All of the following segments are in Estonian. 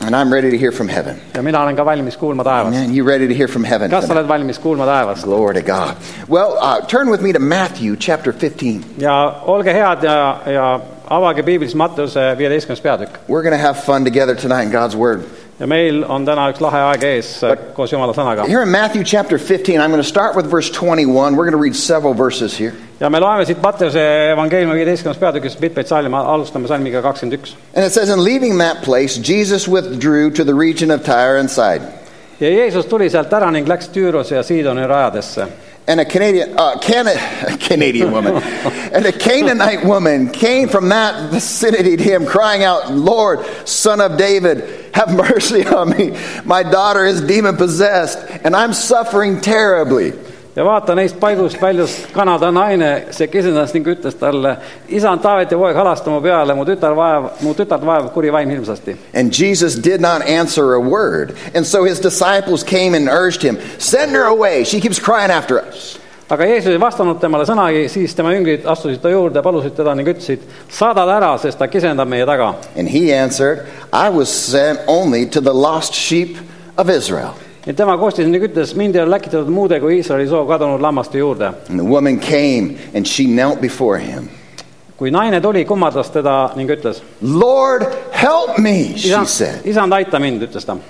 And I'm ready to hear from heaven. Ja mina olen ka valmis kuulma taevast. Amen. You ready to hear from heaven? Kas sa oled valmis kuulma taevast? Glory to God. Well, turn with me to Matthew chapter 15. Ja olge head ja avage piiblis Matteuse 15. peatükk. We're going to have fun together tonight in God's Word. Ja meil on täna üks lahe aeg ees koos Jumala sõnaga. Here in Matthew chapter 15, I'm going to start with verse 21. We're going to read several verses here. Ja me loeme siit Matteuse evangeeliumi 15. peatükist mitmeid salme, alustame salmiga 21. And it says, in leaving that place, Jesus withdrew to the region of Tyre and Sidon. Ja Jeesus tuli sealt ära ning läks Tüürose ja Siidoni rajadesse. And a Canadian woman, and a Canaanite woman came from that vicinity to him, crying out, Lord, Son of David, have mercy on me. My daughter is demon-possessed, and I'm suffering terribly. Ja vaata, neist paigust väljus Kanada naine, see kesendas ning ütles talle, Isand Taaveti poeg, halasta mu peale, mu tütart vaevab kuri vaim hirmsasti. And Jesus did not answer a word. And so his disciples came and urged him, send her away. She keeps crying after us. Aga Jeesus ei vastanud temale sõnagi, siis tema jüngrid astusid ta juurde, palusid teda ning ütlesid, saadad ära, sest ta kisendab meie taga. And he answered, I was sent only to the lost sheep of Israel. Ja tema kostis ning ütles, mind ei ole läkitatud muude kui Iisraeli soo kadunud lammaste juurde. And the woman came and she knelt before him. Kui naine tuli, kummardas teda ning ütles, Lord, help me, she said. Isand, aita mind, ütles ta.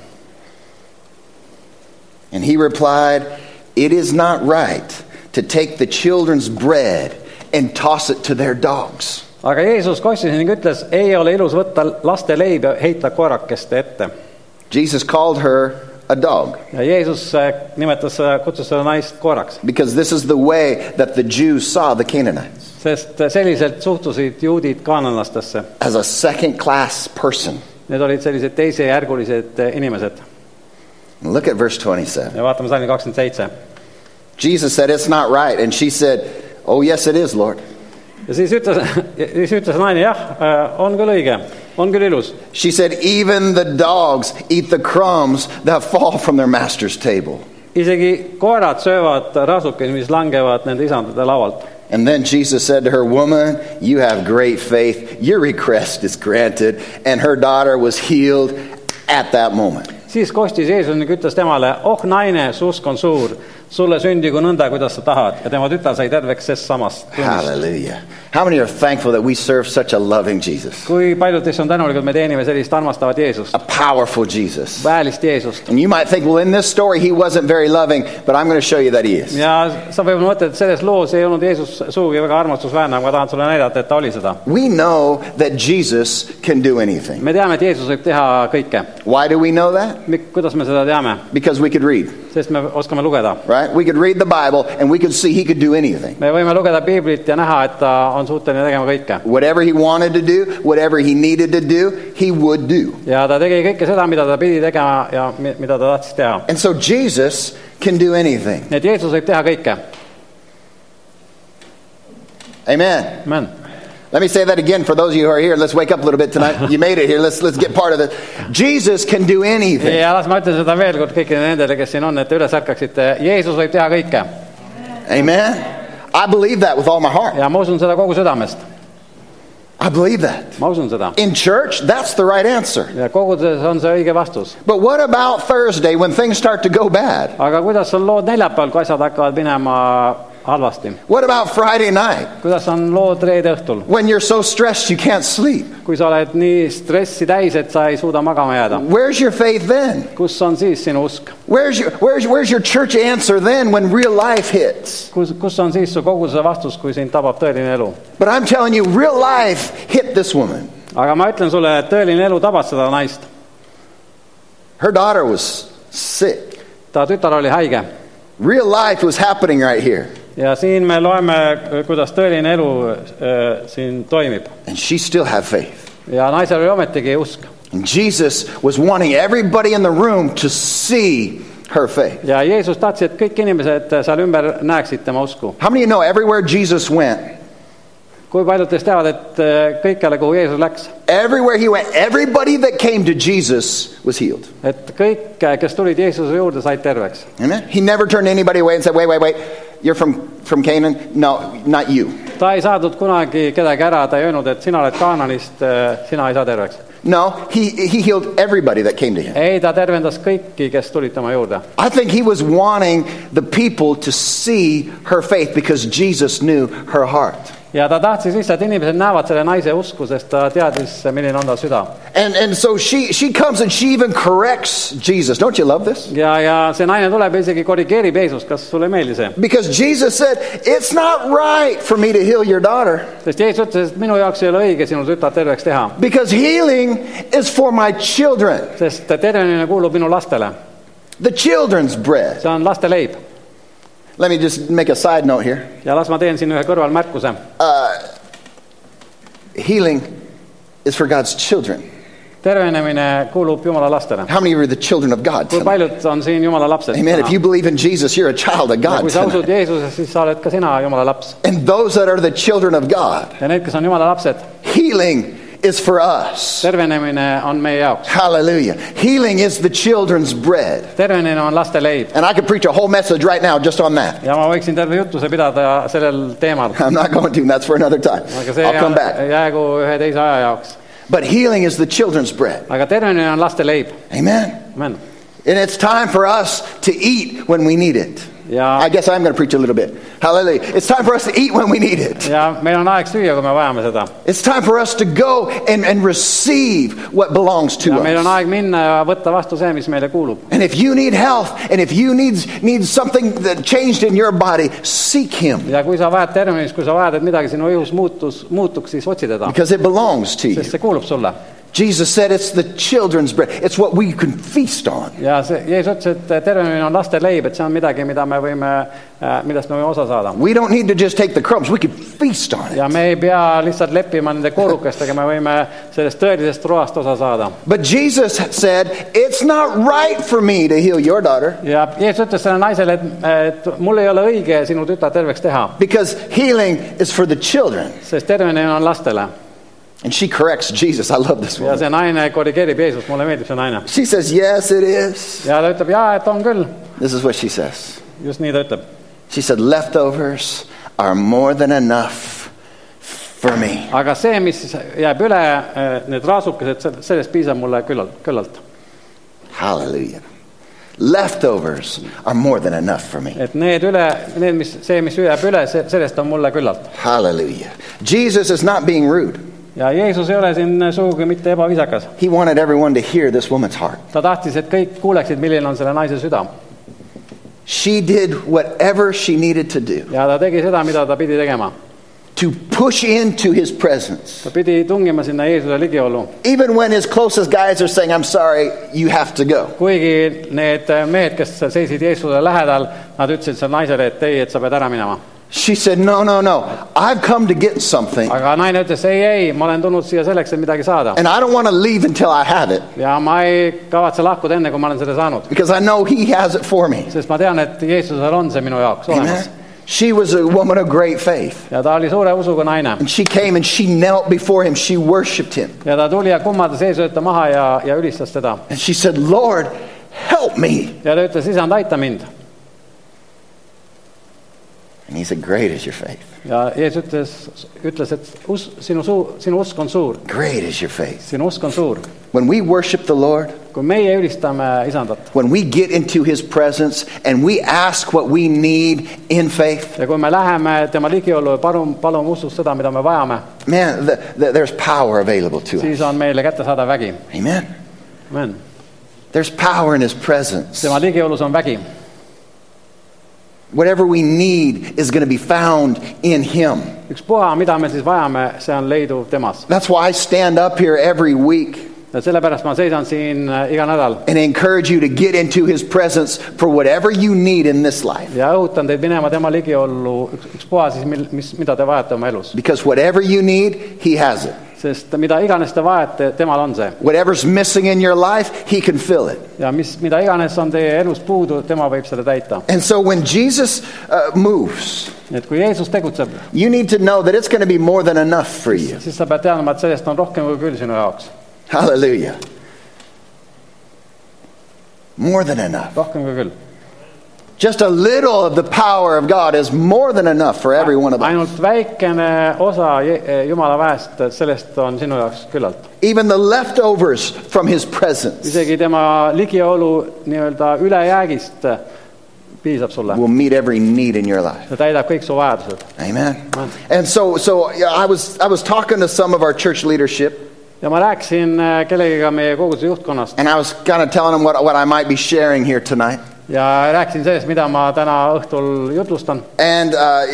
And he replied, it is not right to take the children's bread and toss it to their dogs. Aga Jeesus kostis ning ütles, ei ole ilus võtta laste leib ja heita koerakeste ette. Jesus called her a dog. Ja Jeesus kutsus seda naist koeraks. Because this is the way that the Jews saw the Canaanites. Sest selliselt suhtusid juudid kaananlastesse. As a second-class person. Need olid sellised teisejärgulised inimesed. Look at verse 27. Ja vaatame salmi 27. Jesus said, it's not right. And she said, oh yes it is, Lord. Ja siis ütles naine, jah, on küll õige, on küll ilus. She said, even the dogs eat the crumbs that fall from their master's table. Isegi koerad söövad rasukesi, mis langevad nende isandade laualt. And then Jesus said to her, woman, you have great faith. Your request is granted. And her daughter was healed at that moment. Siis kostis Jeesus ning ütles temale, naine, su usk on suur, sulle sündigu nõnda, kuidas sa tahad. Ja tema tütar sai terveks sest samast. Hallelujah. How many are thankful that we serve such a loving Jesus? Kui paljud teist on tänulikud, me teenime sellist armastavat Jeesust. A powerful Jesus. Väelist Jeesust. And you might think, well, in this story he wasn't very loving, but I'm going to show you that he is. Ja sa võib mõtled, et selles loos ei olnud Jeesus suugi väga armastusväärne, aga tahan sulle näidata, et ta oli seda. We know that Jesus can do anything. Me teame, et Jeesus võib teha kõike. Why do we know that? Kuidas me seda teame? Because we could read. Sest me oskame lugeda. Right? We could read the Bible and we could see he could do anything. Me võime lugeda Piiblit ja näha, et ta on suuteline tegema kõike. Whatever he wanted to do, whatever he needed to do, he would do. Ja ta tegi kõike seda, mida ta pidi tegema ja mida ta tahtis teha. And so Jesus can do anything. Nii et Jeesus võib teha kõike. Amen. Amen. Let me say that again for those of you who are here. Let's wake up a little bit tonight. You made it here. Let's get part of it. Jesus can do anything. Ja las ma ütlen seda veel kord kõikidele nendele, kes siin on, et üles ärkaksite. Jeesus võib teha kõike. Amen. I believe that with all my heart. Ja ma usun seda kogu südamest. I believe that. Ma usun seda. In church, that's the right answer. Ja kogudes on see õige vastus. But what about Thursday when things start to go bad? Aga kuidas on lood neljapäeval, kui asjad hakkavad minema halvasti? What about Friday night? Kuidas on lood reede õhtul? When you're so stressed you can't sleep. Kui sa oled nii stressi täis, et sa ei suuda magama jääda. Where's your faith then? Kus on siis sinu usk? Where's your church answer then when real life hits? Kus on siis su koguduse vastus, kui sind tabab tõeline elu? But I'm telling you, real life hit this woman. Aga ma ütlen sulle, et tõeline elu tabas seda naist. Her daughter was sick. Ta tütar oli haige. Real life was happening right here. Ja siin me loeme, kuidas tõeline elu siin toimib. And she still had faith. Ja naisel oli ometigi usk. And Jesus was wanting everybody in the room to see her faith. Ja Jeesus tahtis, et kõik inimesed seal ümber näeksid tema usku. How many of you know everywhere Jesus went? Kui paljud teist teavad, et kõikjale, kuhu Jeesus läks? Everywhere he went, everybody that came to Jesus was healed. Et kõik, kes tulid Jeesuse juurde, said terveks. Amen. He never turned anybody away and said, wait, you're from Canaan? No, not you. Ta ei saadud kunagi kedagi ära, ta ei öelnud, et sina oled Kaananist, sina ei saa terveks. No, he healed everybody that came to him. ei, ta tervendas kõiki, kes tulid tema juurde. I think he was wanting the people to see her faith because Jesus knew her heart. Ja ta tahtis lihtsalt, inimesed näevad selle naise usku, sest ta teadis, milline on ta süda. And so she comes and she even corrects Jesus. Don't you love this? Ja see naine tuleb ja isegi korrigeerib Jeesust, kas sulle ei meeldi see? Because Jesus said, it's not right for me to heal your daughter. Sest Jeesus ütles, et minu jaoks ei ole õige sinu tütar terveks teha. Because healing is for my children. Sest tervenemine kuulub minu lastele. The children's bread. See on laste leib. Let me just make a side note here. Ja las ma teen siin ühe kõrvalmärkuse. Healing is for God's children. Tervenemine kuulub Jumala lastele. How many of you are the children of God? Kui paljud on siin Jumala lapsed? Amen. If you believe in Jesus, you're a child of God. Kui sa usud Jeesuses, siis sa oled ka sina Jumala laps. And those that are the children of God, Ja need, kes on Jumala lapsed, healing is for us. tervenemine on meie jaoks. Hallelujah. Healing is the children's bread. Tervenemine on laste leib. And I could preach a whole message right now just on that. Ja ma võiksin terve jutuse pidada sellel teemal. I'm not going to, that's for another time. Aga see I'll come back. jäägu ühe teise aja jaoks. But healing is the children's bread. Aga tervenemine on laste leib. Amen. Amen. And it's time for us to eat when we need it. Ja, I guess I'm going to preach a little bit. Hallelujah. It's time for us to eat when we need it. ja meil on aeg süüa, kui me vajame seda. It's time for us to go and receive what belongs to Ja meil on us. aeg minna ja võtta vastu see, mis meile kuulub. And if you need health, and if you need something that changed in your body, seek Him. Ja kui sa vajad tervenemist, kui sa vajad, et midagi sinu õhus muutuks, siis otsi teda. Because it belongs to you. Sest see kuulub sulle. Jesus said it's the children's bread. It's what we can feast on. Ja see, Jeesus ütles, et tervenemine on laste leib, et see on midagi, millest me võime osa saada. We don't need to just take the crumbs. We can feast on Ja it. me ei pea lihtsalt leppima nende koorukestega, me võime sellest tõelisest roast osa saada. But Jesus said, it's not right for me to heal your daughter. Ja Jeesus ütles selle naisele, et mul ei ole õige sinu tütar terveks teha, Because healing is for the children. sest tervenemine on lastele. And she corrects Jesus. I love this Ja one. see naine korrigeerib Jeesust, mulle meeldib see naine. She says, yes, it is. Ja ta ütleb, jaa, et on küll. This is what she says. Just nii ta ütleb. She said, leftovers are more than enough for me. Aga see, mis jääb üle, need raasukesed, sellest piisab mulle küllalt. Hallelujah. Leftovers are more than enough for me. Et see, mis jääb üle, sellest on mulle küllalt. Hallelujah. Jesus is not being rude. Ja Jeesus ei ole siin sugugi mitte ebaviisakas. He wanted everyone to hear this woman's heart. Ta tahtis, et kõik kuuleksid, milline on selle naise süda. She did whatever she needed to do Ja ta tegi seda, mida ta pidi tegema. to push into his presence. Ta pidi tungima sinna Jeesuse ligiolu. Even when his closest guys are saying, I'm sorry, you have to go. Kuigi need mehed, kes seisid Jeesuse lähedal, nad ütlesid selle naisele, et ei, et sa pead ära minema. She said, no. I've come to get something. Aga naine ütles, ei, ma olen tulnud siia selleks, et midagi saada. And I don't want to leave until I have it. Ja ma ei kavatse lahkuda enne, kui ma olen selle saanud. Because I know he has it for me. Sest ma tean, et Jeesusel on see minu jaoks olemas. Amen. She was a woman of great faith. Ja ta oli suure usuga naine. And she came and she knelt before him. She worshiped him. Ja ta tuli ja kummatas Jeesuseta maha ja ülistas teda. And she said, Lord, help me. Ja ta ütles, isand, aita mind. And he said, great is your faith. Ja Jeesus ütles, et sinu usk on suur. Great is your faith. Sinu usk on suur. When we worship the Lord, Kui meie ülistame isandat when we get into his presence and we ask what we need in faith, ja kui me läheme tema ligiollu ja palume usus seda, mida me vajame, man, there's power available to siis us. on meile kättesaadav vägi. Amen. Amen. There's power in his presence. Tema ligiolus on vägi. Whatever we need is going to be found in him. Ükspuha, mida me siis vajame, see on leiduv temas. That's why I stand up here every week Ja sellepärast ma seisan siin iga nädal and encourage you to get into his presence for whatever you need in this life. ja õhutan teid minema tema ligiollu ükspuha siis, mida te vajate oma elus. Because whatever you need, he has it. Sest mida iganes te vajate, temal on see. Whatever's missing in your life, he can fill it. Ja mida iganes on teie elus puudu, tema võib selle täita. And so when Jesus moves, Et kui Jeesus tegutseb, you need to know that it's going to be more than enough for you. siis sa pead teadma, et sellest on rohkem kui küll sinu jaoks. Hallelujah. More than enough. Rohkem kui küll. Just a little of the power of God is more than enough for every one of us. Ainult väikene osa Jumala väest, sellest on sinu jaoks küllalt. Even the leftovers from his presence Isegi tema ligiolu nii-öelda ülejäägist piisab sulle. will meet every need in your life. See täidab kõik su vajadused. Amen. And so I was talking to some of our church leadership. Ja ma rääkisin kellegiga meie koguduse juhtkonnast. And I was kind of telling them what I might be sharing here tonight. Ja rääkisin sellest, mida ma täna õhtul jutlustan. And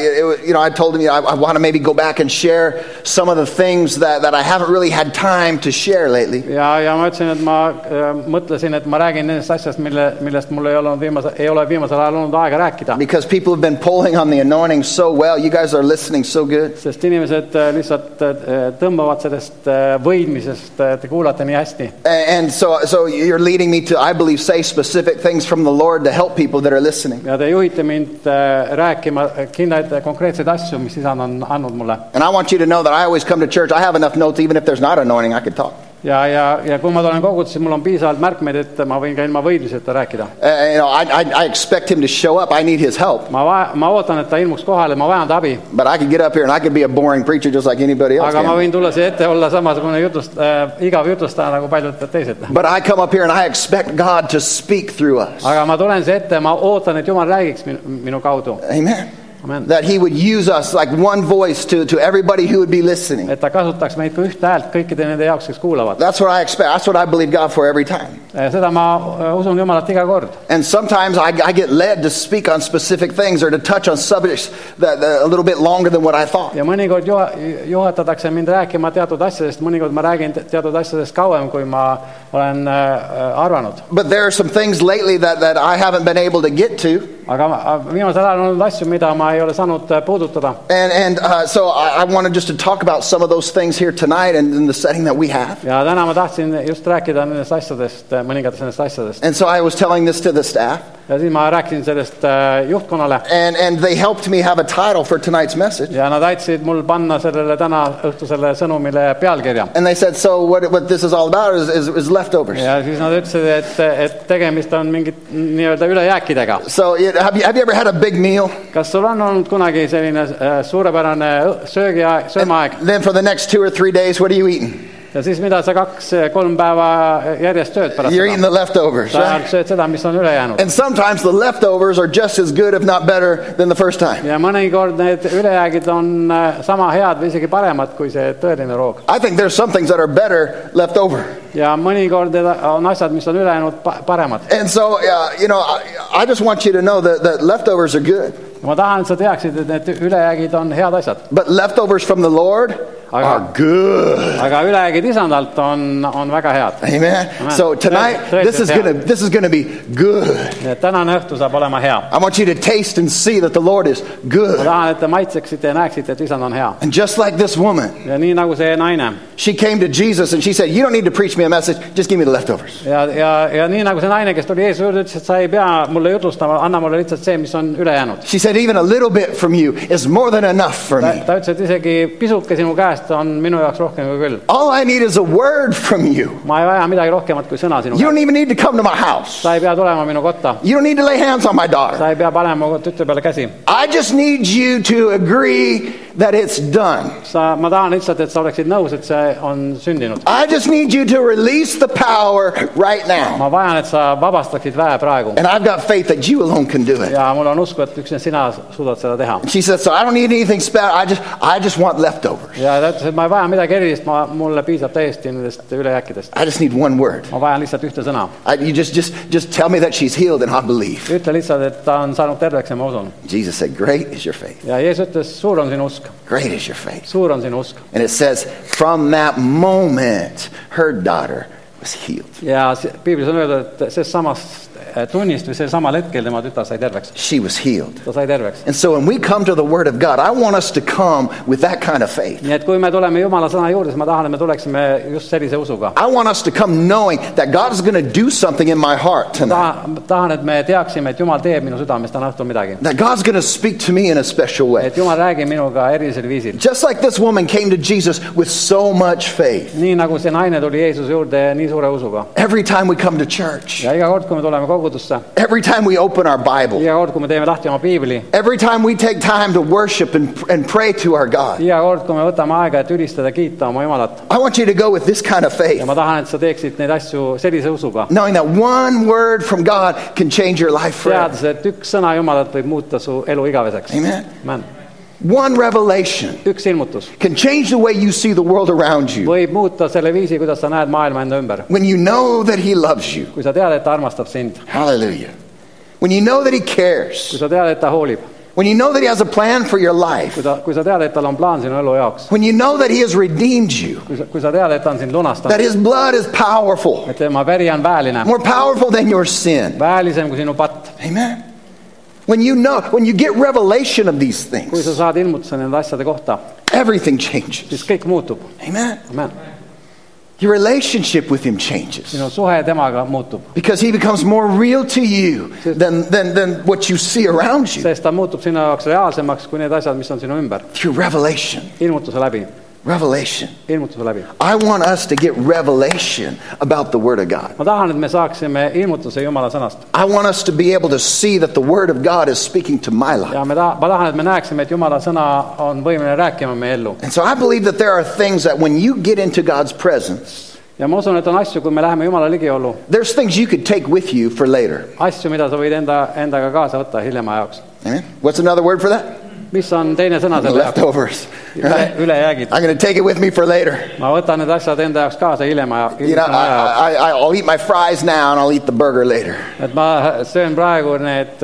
I told him I want to maybe go back and share some of the things that I haven't really had time to share lately. Ja ma ütlesin, et ma mõtlesin, et ma räägin nendest asjast, millest mul ei ole viimasel ajal olnud aega rääkida. Because people have been pulling on the anointing so well. You guys are listening so good. Sest inimesed lihtsalt tõmbavad sellest võidmisest, te kuulate nii hästi. And so you're leading me to, I believe, say specific things from the Lord to help people that are listening. Ja te juhite mind rääkima kindlaid konkreetseid asju, mis Isand on andnud mulle. And I want you to know that I always come to church. I have enough notes, even if there's not anointing, I could talk. Ja kui ma tulen kogudusse, mul on piisavalt märkmeid, et ma võin ka ilma võidluseta rääkida. I expect him to show up. I need his help. Ma ootan, et ta ilmuks kohale, ma vajan ta abi. But I could get up here and I could be a boring preacher just like anybody else. Aga ma võin tulla siia ette olla samasugune igav jutustaja nagu paljud teised. But I come up here and I expect God to speak through us. Aga ma tulen siia ette, ma ootan, et Jumal räägiks minu kaudu. Amen. That he would use us like one voice to everybody who would be listening. Et ta kasutaks meid kui ühte häält kõikide nende jaoks, kes kuulavad. That's what I expect. That's what I believe God for every time. Seda ma usun Jumalat iga kord. And sometimes I get led to speak on specific things or to touch on subjects that a little bit longer than what I thought. Ja mõnikord juhatatakse mind rääkima teatud asjadest, mõnikord ma räägin teatud asjadest kauem, kui ma olen arvanud. But there are some things lately that I haven't been able to get to. Aga viimasel ajal on olnud asju, mida ma ei ole saanud puudutada. And so I wanted just to talk about some of those things here tonight and in the setting that we have. Ja täna ma tahtsin just rääkida nendest asjadest, mõningatest nendest asjadest. And so I was telling this to the staff. Ja siis ma rääkisin sellest juhtkonnale. And they helped me have a title for tonight's message. Ja nad aitasid mul panna sellele täna õhtusele sõnumile pealkirja. And they said, so what this is all about is leftovers. Ja siis nad ütlesid, et tegemist on mingit nii-öelda ülejääkidega. So have you ever had a big meal? Kas sul on olnud kunagi selline suurepärane söömaaeg? Then for the next 2 or 3 days, what are you eating? Ja siis mida sa 2-3 päeva järjest sööd pärast You're eating the leftovers, sa right? sööd seda, mis on üle jäänud. And sometimes the leftovers are just as good, if not better, than the first time. Ja mõnikord need ülejäägid on sama head või isegi paremad kui see tõeline roog. I think there's some things that are better left over. Ja mõnikord on asjad, mis on üle jäänud paremad. And so, I just want you to know that leftovers are good. Ma tahan, et sa teaksid, et need ülejäägid on head asjad. But leftovers from the Lord are good. Aga ülejäägid Isandalt on väga head. Amen. So tonight, this is going to be good. Ja tänane õhtu saab olema hea. I want you to taste and see that the Lord is good. Ma tahan, et te maitseksite ja näeksite, et Isand on hea. And just like this woman, ja nii nagu see naine, she came to Jesus and she said, you don't need to preach me a message, just give me the leftovers. Ja nii nagu see naine, kes tuli Jeesuse juurde, ütles, et sa ei pea mulle jutustama, anna mulle lihtsalt see, mis on üle jäänud. She said, even a little bit from you is more than enough for me. Ta ütles, et isegi pisuke sinu käest on minu jaoks rohkem kui küll. All I need is a word from you. Ma ei vaja midagi rohkemat kui sõna sinu käest. You don't even need to come to my house. Sa ei pea tulema minu kotta. You don't need to lay hands on my daughter. Sa ei pea panema tütre peale käsi. I just need you to agree that it's done. Ma tahan lihtsalt, et sa oleksid nõus, et see on sündinud. I just need you to release the power right now. Ma vajan, et sa vabastaksid väe praegu. And I've got faith that you alone can do it. Ja mul on usku, et üksnes sina suudad seda teha. She said, so I don't need anything special. I just want leftovers. Ja ta ütles, et ma ei vaja midagi erilist, mulle piisab täiesti nendest ülejääkidest. I just need one word. Ma vajan lihtsalt ühte sõna. You just tell me that she's healed and I'll believe. Ütle lihtsalt, et ta on saanud terveks ja ma usun. Jesus said, great is your faith. Ja Jeesus ütles, suur on sinu usk. Great is your faith. Suur on sinu usk. And it says, from that moment, her daughter was healed. Ja Piiblis on öeldud, et see samast tunnist või see samal hetkel tema tütar sai terveks. She was healed. Ta sai terveks. And so when we come to the Word of God, I want us to come with that kind of faith. Nii et kui me tuleme Jumala sõna juurde, siis ma tahan, et me tuleksime just sellise usuga. I want us to come knowing that God is going to do something in my heart tonight. Ma tahan, et me teaksime, et Jumal teeb minu südames täna õhtul midagi. That God's going to speak to me in a special way. Et Jumal räägib minuga erilisel viisil. Just like this woman came to Jesus with so much faith. Nii nagu see naine tuli Jeesuse juurde nii suure usuga. Every time we come to church. Ja iga kord, kui me tuleme kogudusse, every time we open our Bible, iga kord, kui me teeme lahti oma piibli, every time we take time to worship and pray to our God, iga kord, kui me võtame aega, et ülistada, kiita oma Jumalat. I want you to go with this kind of faith, Ja ma tahan, et sa teeksid neid asju sellise usuga. knowing that one word from God can change your life forever. Teades, et üks sõna Jumalat võib muuta su elu igaveseks. Amen. Amen. One revelation Üks ilmutus can change the way you see the world around you. võib muuta selle viisi, kuidas sa näed maailma enda ümber. When you know that He loves you. Kui sa tead, et ta armastab sind. Hallelujah. When you know that He Kui cares. sa tead, et ta hoolib. When you know that He has a plan for your life. Kui sa tead, et tal on plaan sinu elu jaoks. When you know that He has redeemed you. Kui sa tead, et ta on sind lunastanud. That His blood is powerful. Et tema veri on väeline. More powerful than your sin. Väelisem kui sinu patt. Amen. When you know, when you get revelation of these Kui things, sa saad ilmutuse nende asjade kohta, everything changes. siis kõik muutub. Amen. Amen. Your relationship with Him changes. Sinu suhe temaga muutub. Because He becomes more real to you than what you see around you. Sest ta muutub sinu jaoks reaalsemaks kui need asjad, mis on sinu ümber. Through revelation. Ilmutuse läbi. Revelation. Ilmutuse läbi. I want us to get revelation about the Word of God. Ma tahan, et me saaksime ilmutuse Jumala sõnast. I want us to be able to see that the Word of God is speaking to my life. Ja ma tahan, et me näeksime, et Jumala sõna on võimeline rääkima meie ellu. And so I believe that there are things that when you get into God's presence, Ja ma usun, et on asju, kui me läheme Jumala ligiollu, there's things you could take with you for later. asju, mida sa võid endaga kaasa võtta hiljema jaoks. Amen. What's another word for that? Mis on teine sõna selle jaoks? Leftovers. Right? Ülejäägid. I'm going to take it with me for later. Ma võtan need asjad enda jaoks kaasa hiljema You know, jaoks. I'll eat my fries now and I'll eat the burger later. Et ma söön praegu need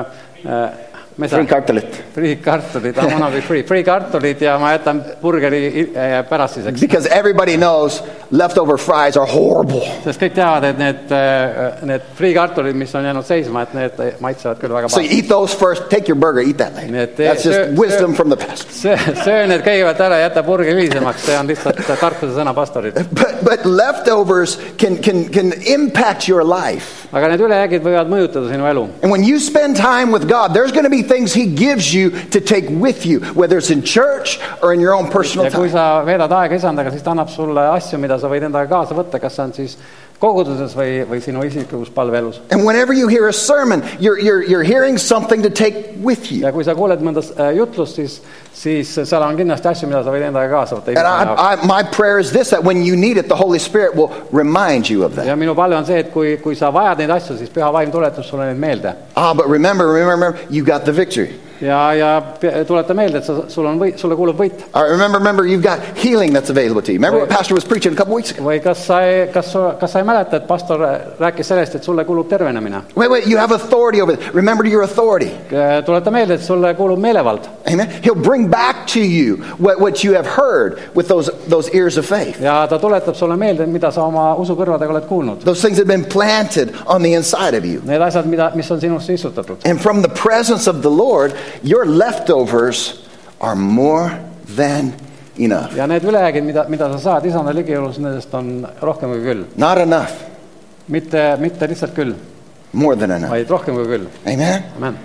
Friikartulit. friikartulid, I wanna be free kartulid ja ma jätan burgeri pärastiseks. Because everybody knows leftover fries are horrible. Sest kõik teavad, et need friikartulid, mis on jäänud seisma, et need maitsevad küll väga So you eat those first, take your burger, eat that later. That's just wisdom from the past. Söö need kõigepealt ära ja jäta burgeri hilisemaks, see on lihtsalt tarkuse sõna pastorid. But leftovers can impact your life. Aga need ülejäägid võivad mõjutada sinu elu. And when you spend time with God, there's going to be things He gives you to take with you, whether it's in church or in your own personal Ja kui time. sa veedad aega isandaga, siis ta annab sulle asju, mida sa võid endaga kaasa võtta, kas see on siis koguduses või sinu isiklikus palveelus. And whenever you hear a sermon, you're hearing something to take with you. Ja kui sa kuuled mõnda jutlust, siis seal on kindlasti asju, mida sa võid endaga kaasa võtta. And my prayer is this, that when you need it, the Holy Spirit will remind you of that. Ja minu palve on see, et kui sa vajad neid asju, siis Püha Vaim tuletab sulle neid meelde. But remember, you got the victory. Ja tuleta meelde, et sulle kuulub võit. Remember, you've got healing that's available to you. Remember what Pastor was preaching a couple weeks ago? Või kas sa ei mäleta, et pastor rääkis sellest, et sulle kuulub tervenemine? Wait, you have authority over it. Remember your authority. Tuleta meelde, et sulle kuulub meelevald. Amen. He'll bring back to you what you have heard with those ears of faith. Ja ta tuletab sulle meelde, mida sa oma usukõrvadega oled kuulnud. Those things have been planted on the inside of you. Need asjad, mis on sinusse istutatud. And from the presence of the Lord, your leftovers are more than enough. Ja need ülejäägid, mida sa saad isanda ligiolus, nendest on rohkem kui küll. Not enough. Mitte lihtsalt küll, More than enough. vaid rohkem kui küll. Amen. Amen.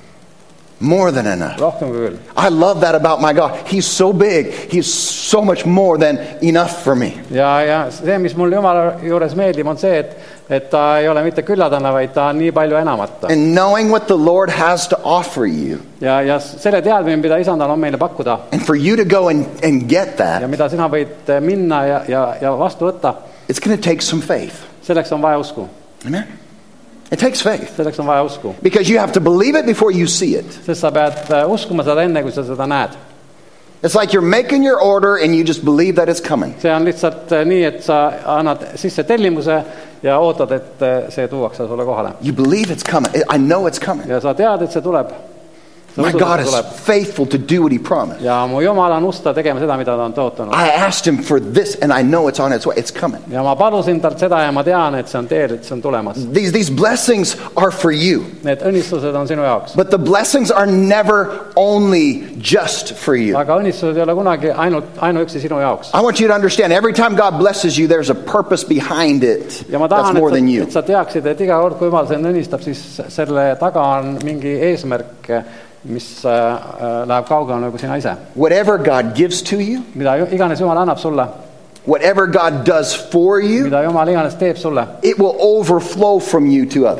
More than enough. Rohkem kui küll. I love that about my God. He's so big. He's so much more than enough for me. Ja see, mis mul Jumala juures meeldib, on see, et ta ei ole mitte küllatane, vaid ta on nii palju enamat. And knowing what the Lord has to offer you. Ja selle teadmine, mida isandal on meile pakkuda. And for you to go and get Ja that. mida sina võid minna ja vastu võtta, It's going to take some faith. selleks on vaja usku. Amen. It takes faith. Selleks on vaja usku. Because you have to believe it before you see it. Sest sa pead uskuma seda enne, kui sa seda näed. It's like you're making your order and you just believe that it's coming. See on lihtsalt nii, et sa annad sisse tellimuse ja ootad, et see tuuakse sulle kohale. You believe it's coming. I know it's coming. Ja sa tead, et see tuleb. My God is faithful to do what He promised. Ja mu Jumal on usta tegema seda, mida ta on tõotanud. I asked Him for this and I know it's on its way. It's coming. Ja ma palusin talt seda ja ma tean, et see on teel, et see on tulemas. These blessings are for you. Need õnnistused on sinu jaoks. But the blessings are never only just for you. Aga õnnistused ei ole kunagi ainuüksi sinu jaoks. I want you to understand, every time God blesses you, there's a purpose behind it Ja ma that's tahan, more than you. et sa teaksid, et iga kord, kui Jumal sind õnnistab, siis selle taga on mingi eesmärk, mis läheb kaugele kui sina ise. Whatever God gives to you, Mida iganes Jumal annab sulle, whatever God does for you, mida Jumal iganes teeb sulle, it will overflow from you to others.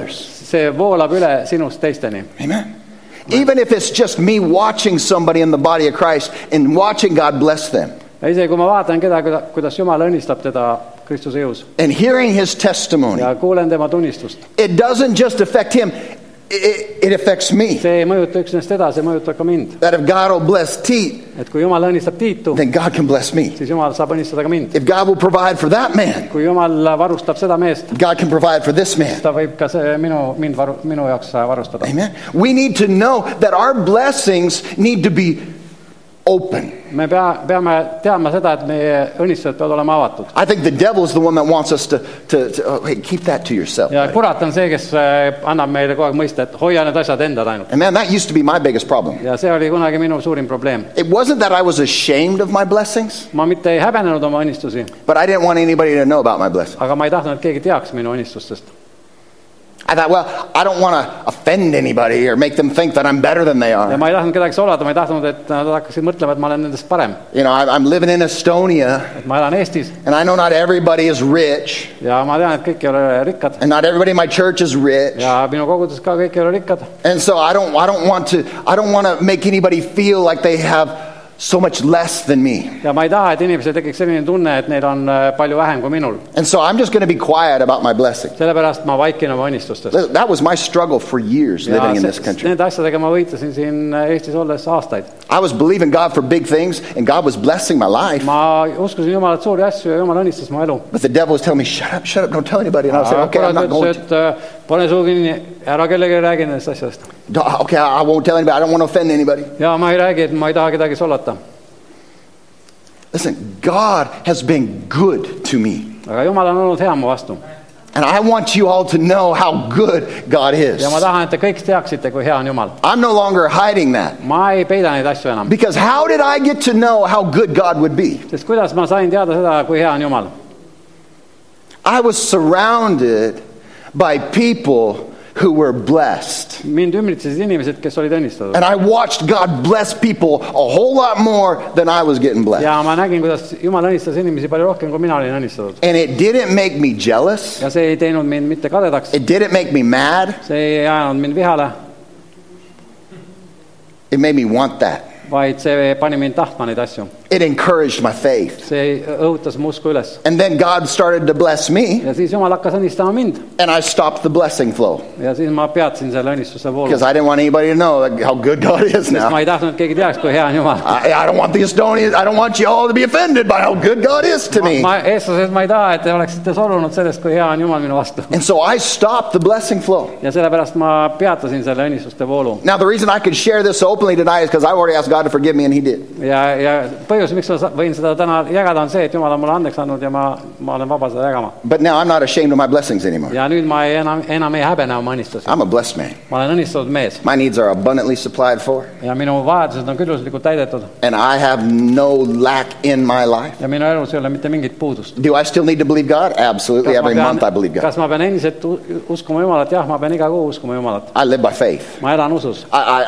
see voolab üle sinust teisteni. Amen. Even if it's just me watching somebody in the body of Christ and watching God bless them. Ja isegi kui ma vaatan kedagi, kuidas Jumal õnnistab teda Kristuse jõus. And hearing his testimony. Ja kuulen tema tunnistust. It doesn't just affect him. It affects me. See ei mõjuta üksnes teda, see mõjutab ka mind. That if God will bless Tiit, et kui Jumal õnnistab Tiitu, then God can bless me. Siis Jumal saab õnnistada ka mind. If God will provide for that man, kui Jumal varustab seda meest, God can provide for this man. Ta võib ka see minu jaoks varustada. Amen. We need to know that our blessings need to be open. Me peame teadma seda, et meie õnnistused peavad olema avatud. I think the devil is the one that wants us to hey, keep that to yourself. Ja kurat on see, kes annab meile kogu aeg mõista, et hoia need asjad endad ainult. And man, that used to be my biggest problem. Ja see oli kunagi minu suurim probleem. It wasn't that I was ashamed of my blessings. Ma mitte ei häbenenud oma õnnistusi. But I didn't want anybody to know about my blessings. Aga ma ei tahtnud, et keegi teaks minu õnnistustest. I thought, well, I don't want to offend anybody or make them think that I'm better than they are. Ja ma ei tahtnud kedagi solvata, ma ei tahtnud, et nad hakkasid mõtlema, et ma olen nendest parem. You know, I'm living in Estonia. Et ma elan Eestis. And I know not everybody is rich. Ja ma tean, et kõik ei ole rikkad. And not everybody in my church is rich. Ja minu koguduses ka kõik ei ole rikkad. And so I don't want to make anybody feel like they have so much less than me. Ja ma ei taha, et inimesel tekiks selline tunne, et neil on palju vähem kui minul. And so I'm just going to be quiet about my blessing. Sellepärast ma vaikin oma õnnistustest. That was my struggle for years living in this country. Nende asjadega ma võitlesin siin Eestis olles aastaid. I was believing God for big things and God was blessing my life. Ma uskusin Jumalat suuri asju ja Jumal õnnistas mu elu. But the devil was telling me, shut up, don't tell anybody. And I said, okay, I'm not going to. Pane suu kinni, ära kellelegi räägi nendest asjadest. Okay, I won't tell anybody. I don't want to offend anybody. Ja ma ei räägi, et ma ei taha kedagi solvata. Listen, God has been good to me. Aga Jumal on olnud hea mu vastu. And I want you all to know how good God is. Ja ma tahan, et te kõik teaksite, kui hea on Jumal. I'm no longer hiding that. Ma ei peida neid asju enam. Because how did I get to know how good God would be? Sest kuidas ma sain teada seda, kui hea on Jumal? I was surrounded by people who were blessed. Mind ümbritsesid inimesed, kes olid õnnistatud. And I watched God bless people a whole lot more than I was getting blessed. Ja ma nägin, kuidas Jumal õnnistas inimesi palju rohkem, kui mina olin õnnistatud. And it didn't make me jealous. Ja see ei teinud mind mitte kadedaks. It didn't make me mad. See ei ajanud mind vihale. It made me want that. Vaid see pani mind tahtma neid asju. It encouraged my faith. See õhutas mu usku üles. And then God started to bless me. Ja siis Jumal hakkas õnnistama mind. And I stopped the blessing flow. Ja siis ma peatasin selle õnnistuse voolu. Because I didn't want anybody to know how good God is now. Sest ma ei tahtnud, et keegi teaks, kui hea on Jumal. I don't want the Estonians, I don't want you all to be offended by how good God is to me. Eestlased, ma ei taha, et te oleksite solunud sellest, kui hea on Jumal minu vastu. And so I stopped the blessing flow. Ja sellepärast ma peatasin selle õnnistuste voolu. Now the reason I could share this openly tonight is because I already asked God to forgive me and he did. Ja põhjus, miks ma võin seda täna jagada, on see, et Jumal on mulle andeks andnud ja ma olen vaba seda jagama. But now I'm not ashamed of my blessings anymore. Ja nüüd ma enam ei häbene oma õnnistusi. I'm a blessed man. Ma olen õnnistatud mees. My needs are abundantly supplied for. Ja minu vajadused on külluslikult täidetud. And I have no lack in my life. Ja minu elus ei ole mitte mingit puudust. Do I still need to believe God? Absolutely. Every month I believe God. Kas ma pean endiselt uskuma Jumalat? Jah, ma pean iga kuu uskuma Jumalat. I live by faith. Ma elan usus.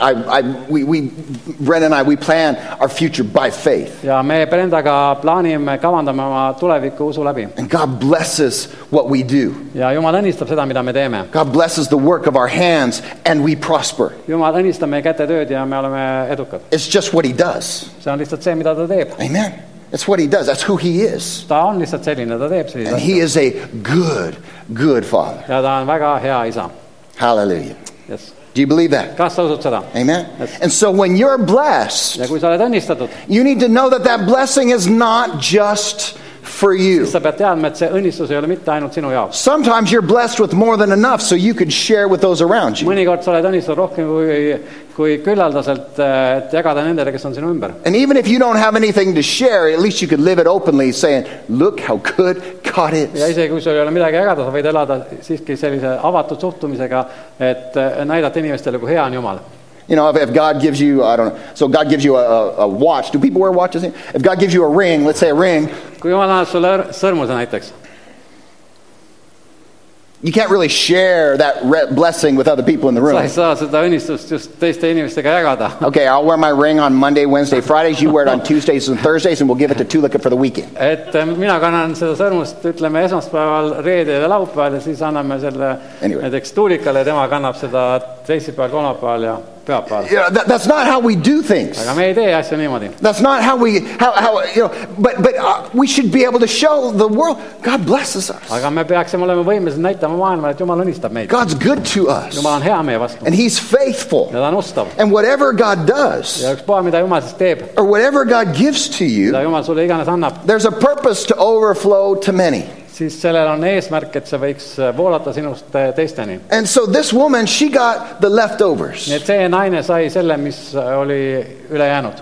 Bren and I, we plan our future by faith. Ja me Brendaga plaanime, kavandame oma tuleviku usu läbi. And God blesses what we do. Ja Jumal õnnistab seda, mida me teeme. God blesses the work of our hands and we prosper. Jumal õnnistab meie käte tööd ja me oleme edukad. It's just what he does. See on lihtsalt see, mida ta teeb. Amen. It's what he does. That's who he is. Ta on lihtsalt selline, ta teeb selline. And he is a good father. Ja ta on väga hea isa. Hallelujah. Yes. Do you believe that? Kas sa usud seda? Amen. Yes. And so when you're blessed, ja kui sa oled õnnistatud, you need to know that that blessing is not just for you. Siis sa pead teadma, et see õnnistus ei ole mitte ainult sinu jaoks. Sometimes you're blessed with more than enough so you could share with those around you. Mõnikord sa oled õnnistatud rohkem kui küllaldaselt, et jagada nendele, kes on sinu ümber. And even if you don't have anything to share, at least you could live it openly saying, look how good God is. Ja isegi kui sul ei ole midagi jagada, sa võid elada siiski sellise avatud suhtumisega, et näidata inimestele, kui hea on Jumal. You know, if God gives you, I don't know, so God gives you a watch. Do people wear watches? If God gives you a ring, let's say a ring. Kui Jumal annab sulle sõrmuse näiteks. You can't really share that blessing with other people in the sa ei room. saa seda õnnistust just teiste inimestega jagada. Okay, I'll wear my ring on Monday, Wednesday, Fridays. You wear it on Tuesdays and Thursdays, and we'll give it to Tuulikat for the weekend. Et mina kannan seda sõrmust, ütleme, esmaspäeval, reedel ja laupäeval ja siis anname selle näiteks Tuulikale ja tema kannab seda teisipäeval, kolmapäeval ja pühapäeval. You know, that's not how we do things. Aga me ei tee asju niimoodi. That's not how we, but we should be able to show the world God blesses us. Aga me peaksime olema võimelised näitama maailmale, et Jumal õnnistab meid. God's good to us. Jumal on hea meie vastu. And He's faithful. Ja ta on ustav. And whatever God does, Ja ükspuha, mida Jumal siis teeb, or whatever God gives to you, mida Jumal sulle iganes annab, there's a purpose to overflow to many. siis sellel on eesmärk, et see võiks voolata sinust teisteni. And so this woman, she got the leftovers. Nii et see naine sai selle, mis oli üle jäänud.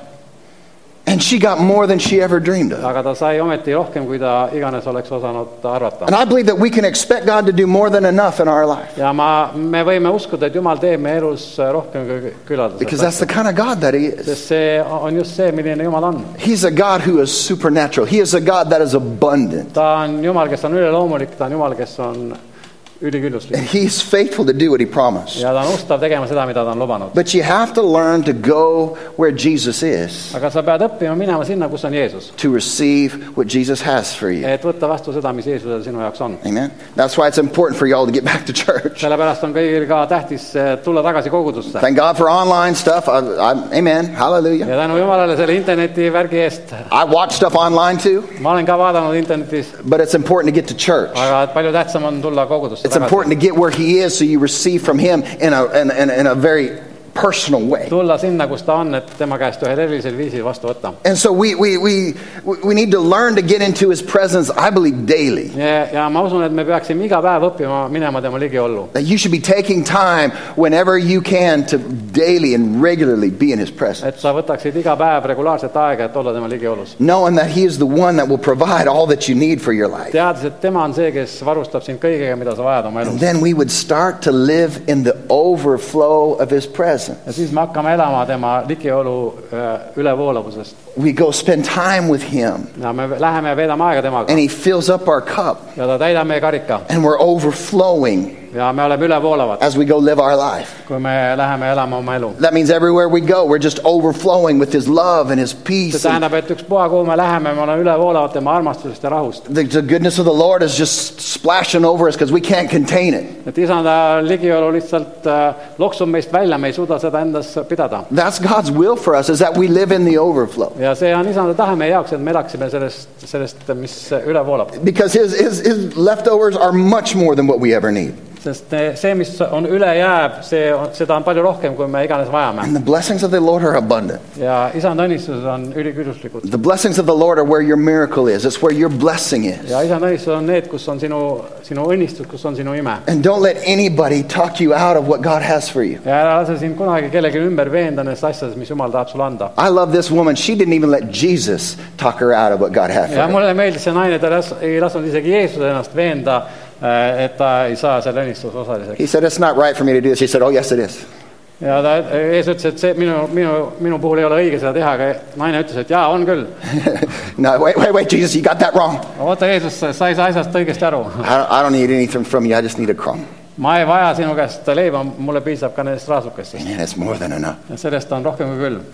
And she got more than she ever dreamed of. Aga ta sai ometi rohkem, kui ta iganes oleks osanud arvata. And I believe that we can expect God to do more than enough in our life. Ja me võime uskuda, et Jumal teeb meie elus rohkem kui küllaldus. Because that's the kind of God that He is. Sest see on just see, milline Jumal on. He's a God who is supernatural. He is a God that is abundant. Ta on Jumal, kes on üleloomulik, ta on Jumal, kes on ülikülluslik. And He's faithful to do what He promised. Ja ta on ustav tegema seda, mida ta on lubanud. But you have to learn to go where Jesus is Aga sa pead õppima minema sinna, kus on Jeesus. to receive what Jesus has for you. Et võtta vastu seda, mis Jeesusel sinu jaoks on. Amen. That's why it's important for y'all to get back to church. Sellepärast on kõigil ka tähtis tulla tagasi kogudusse. Thank God for online stuff. Amen. Hallelujah. Ja tänu Jumalale selle interneti värgi eest. I watch stuff online too, Ma olen ka vaadanud internetis, but it's important to get to church. aga palju tähtsam on tulla kogudusse It's important to get where He is so you receive from Him in a very personal way. Tulla sinna, kus ta on, et tema käest ühel erilisel viisil vastu võtta. And so we need to learn to get into His presence, I believe, daily. Ja ma usun, et me peaksime iga päev õppima minema tema ligiollu. That you should be taking time whenever you can to daily and regularly be in His presence. Et sa võtaksid iga päev regulaarset aega, et olla tema ligiolus. Knowing that He is the one that will provide all that you need for your life. Teades, et tema on see, kes varustab sind kõigega, mida sa vajad oma elus. And then we would start to live in the overflow of His presence. Ja siis me hakkame elama tema ligiolu ülevoolavusest. We go spend time with Him. Ja me läheme ja veedame aega temaga. And He fills up our cup. Ja ta täidab meie karika. And we're overflowing Ja me oleme ülevoolavad, as we go live our life. kui me läheme elama oma elu. That means everywhere we go, we're just overflowing with His love and His peace. See tähendab, et ükspuha, kuhu me läheme, me oleme ülevoolavad tema armastusest ja rahust. The goodness of the Lord is just splashing over us because we can't contain it. Et isanda ligiolu lihtsalt loksub meist välja, me ei suuda seda endas pidada. That's God's will for us, is that we live in the overflow. Ja see on isanda tahe meie jaoks, et me elaksime sellest, mis ülevoolab. Because his leftovers are much more than what we ever need. Sest see, mis on üle jääb, seda on palju rohkem, kui me iganes vajame. And the blessings of the Lord are abundant. Ja isanda õnnistused on ülikülluslikud. The blessings of the Lord are where your miracle is. It's where your blessing is. Ja isanda õnnistused on need, kus on sinu õnnistus, kus on sinu ime. And don't let anybody talk you out of what God has for you. Ja ära lase sind kunagi kellegi ümber veenda nendest asjades, mis Jumal tahab sulle anda. I love this woman. She didn't even let Jesus talk her out of what God had for Ja her. mulle meeldis see naine, ta ei lasknud isegi Jeesuse ennast veenda, et ta ei saa selle õnnistuse osaliseks. He said, it's not right for me to do this. She said, oh, yes, it is. Ja Jeesus ütles, et see minu puhul ei ole õige seda teha, aga naine ütles, et jaa, on küll. No, wait, Jesus, you got that wrong. Oota, Jeesus, sa ei saa asjast õigesti aru. I don't need anything from you. I just need a crumb. Ma ei vaja sinu käest leiba, mulle piisab ka nendest raasukestest. Amen. It's more than enough. Ja sellest on rohkem kui küll.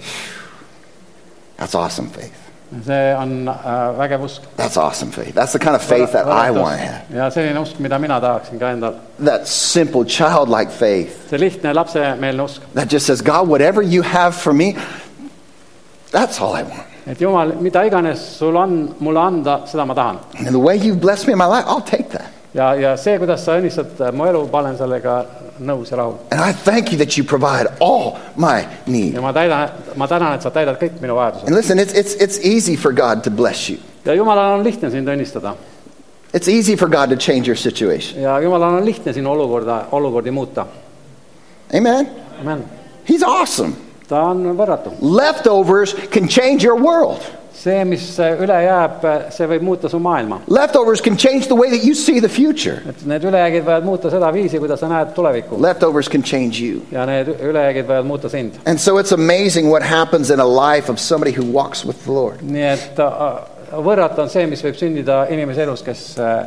That's awesome faith. See on vägev usk. That's awesome faith. That's the kind of faith that I want to have. Ja selline usk, mida mina tahaksin ka endal. That simple, childlike faith. See lihtne lapsemeelne usk. That just says, God, whatever you have for me, that's all I want. Et Jumal, mida iganes sul on mulle anda, seda ma tahan. And the way you've blessed me in my life, I'll take that. Ja see, kuidas sa õnnistad mu elu, panen sellega nõus ja rahul. And I thank you that you provide all my need. Ja ma tänan, et sa täidad kõik minu vajadused. And listen, it's easy for God to bless you. Ja Jumalal on lihtne sind õnnistada. It's easy for God to change your situation. Ja Jumalal on lihtne sinu olukordi muuta. Amen. Amen. He's awesome. Ta on võrratu. Leftovers can change your world. See, mis üle jääb, see võib muuta su maailma. Leftovers can change the way that you see the future. Et need ülejäägid võivad muuta seda viisi, kuidas sa näed tulevikku. Leftovers can change you. Ja need ülejäägid võivad muuta sind. And so it's amazing what happens in a life of somebody who walks with the Lord. Nii et võrratu on see, mis võib sündida inimese elus, kes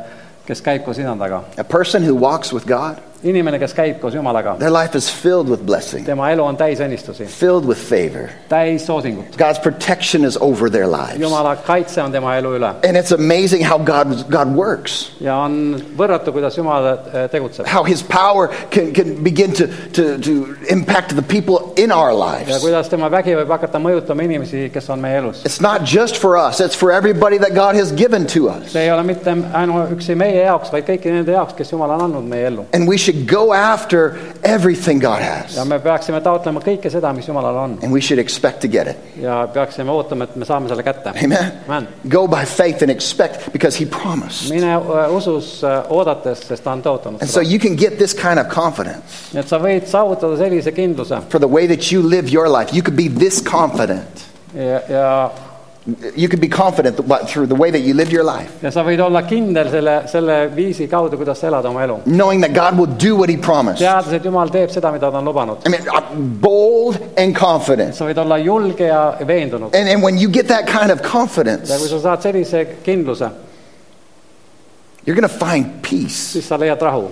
kes käib koos isandaga. A person who walks with God, Inimene, kes käib koos Jumalaga, their life is filled with blessing, tema elu on täis õnnistusi, filled with favor. täis soosingut. God's protection is over their lives. Jumala kaitse on tema elu üle. And it's amazing how God works. Ja on võrratu, kuidas Jumal tegutseb. How his power can begin to impact the people in our Ja lives. kuidas tema vägi võib hakata mõjutama inimesi, kes on meie elus. It's not just for us, it's for everybody that God has given to us. See ei ole mitte ainuüksi meie jaoks, vaid kõiki nende jaoks, kes Jumal on andnud meie ellu. And we should go after everything God has. Ja me peaksime taotlema kõike seda, mis Jumalal on. And we should expect to get it. Ja peaksime ootama, et me saame selle kätte. Amen. Amen. Go by faith and expect because he promised. Mine usus oodates, sest ta on tõotanud And so seda. you can get this kind of confidence Nii et sa võid saavutada sellise kindluse. for the way that you live your life. You could be this confident. Ja You could be confident through the way that you live your life, sa võid olla kindel selle viisi kaudu, kuidas sa elad oma elu. knowing that God will do what he promised. Teades, et Jumal teeb seda, mida ta on lubanud. I mean, bold and confident. Sa võid olla julge ja veendunud. And when you get that kind of Ja kui confidence, sa saad sellise kindluse, you're going to find peace. siis sa leiad rahu.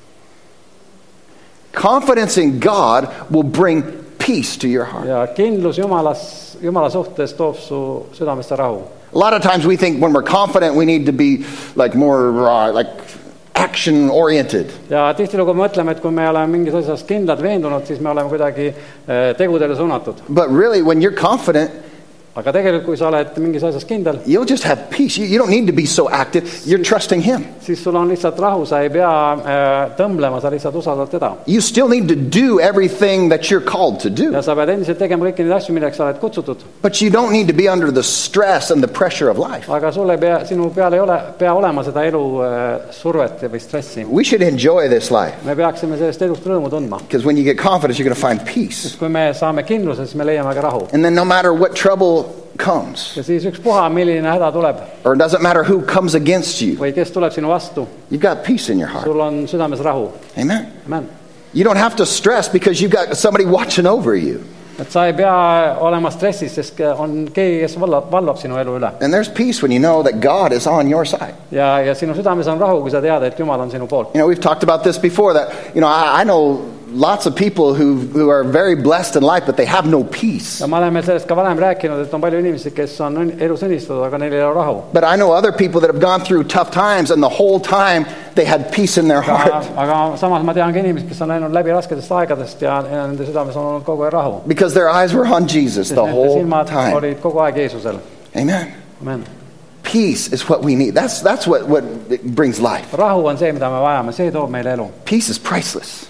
Confidence in God will bring peace to your heart. Ja kindlus Jumala suhtes toob su südamesse rahu. A lot of times we think when we're confident we need to be like more like action oriented. Ja tihtilugu mõtleme, et kui me oleme mingis asjas kindlad, veendunud, siis me oleme kuidagi tegudele suunatud. But really when you're confident, Aga tegelikult, kui sa oled mingis asjas kindel, you'll just have peace. You don't need to be so active. You're trusting him. siis sul on lihtsalt rahu, sa ei pea tõmblema, sa lihtsalt usaldad teda. You still need to do everything that you're called to do. Ja sa pead endiselt tegema kõiki neid asju, milleks sa oled kutsutud. But you don't need to be under the stress and the pressure of life. Aga sinu peal ei pea olema seda elu survet või stressi. We should enjoy this life. Me peaksime sellest elust rõõmu tundma. Because when you get confidence, you're going to find peace. Kui me saame kindluse, siis me leiame ka rahu. And then no matter what trouble comes, Ja siis ükspuha, milline häda tuleb or it doesn't matter who comes against you, või kes tuleb sinu vastu, you've got peace in your heart. sul on südames rahu. Amen. Amen. You don't have to stress because you've got somebody watching over you. Et sa ei pea olema stressis, sest on keegi, kes valvab sinu elu üle. And there's peace when you know that God is on your side. Ja sinu südames on rahu, kui sa tead, et Jumal on sinu poolt. You know, we've talked about this before that, I know lots of people who are very blessed in life, but they have no peace. Ja me oleme sellest ka varem rääkinud, et on palju inimesi, kes on elus õnnistatud, aga neil ei ole rahu. But I know other people that have gone through tough times and the whole time they had peace in their heart. Aga samas ma tean ka inimesi, kes on läinud läbi rasketest aegadest ja nende südames on olnud kogu aeg rahu. Because their eyes were on Jesus the whole silmad time. olid kogu aeg Jeesusel. Amen. Amen. Peace is what we need. That's what brings life. Rahu on see, mida me vajame, see toob meile elu. Peace is priceless.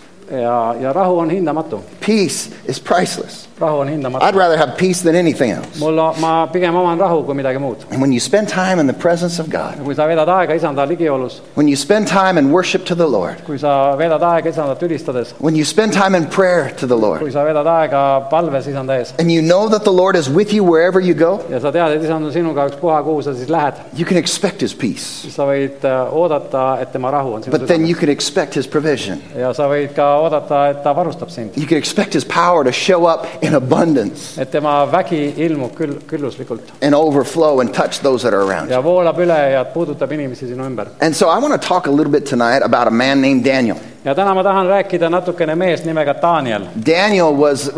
Ja rahu on hindamatu. Peace is priceless. Rahu on hindamatu. I'd rather have peace than anything else. Ma pigem oman rahu kui midagi muud. And when you spend time in the presence of God, Kui sa veedad aega isanda ligiolus, when you spend time in worship to the Lord, kui sa veedad aega isandat ülistades, when you spend time in prayer to the kui Lord, sa veedad aega palves isanda ees and you know that the Lord is with you wherever you go, ja sa tead, et isand on sinuga ükspuha, kuhu sa siis lähed, you can expect his peace. siis sa võid oodata, et tema rahu on sinu But then you südames. can expect his provision. Ja sa võid ka oodata, et ta varustab sind. You can expect his power to show up in abundance Et tema vägi ilmub külluslikult and overflow and touch those that are around ja you. voolab üle ja puudutab inimesi sinu ümber. And so I want to talk a little bit tonight about a man named Daniel. Ja täna ma tahan rääkida natukene meest nimega Daniel. Daniel was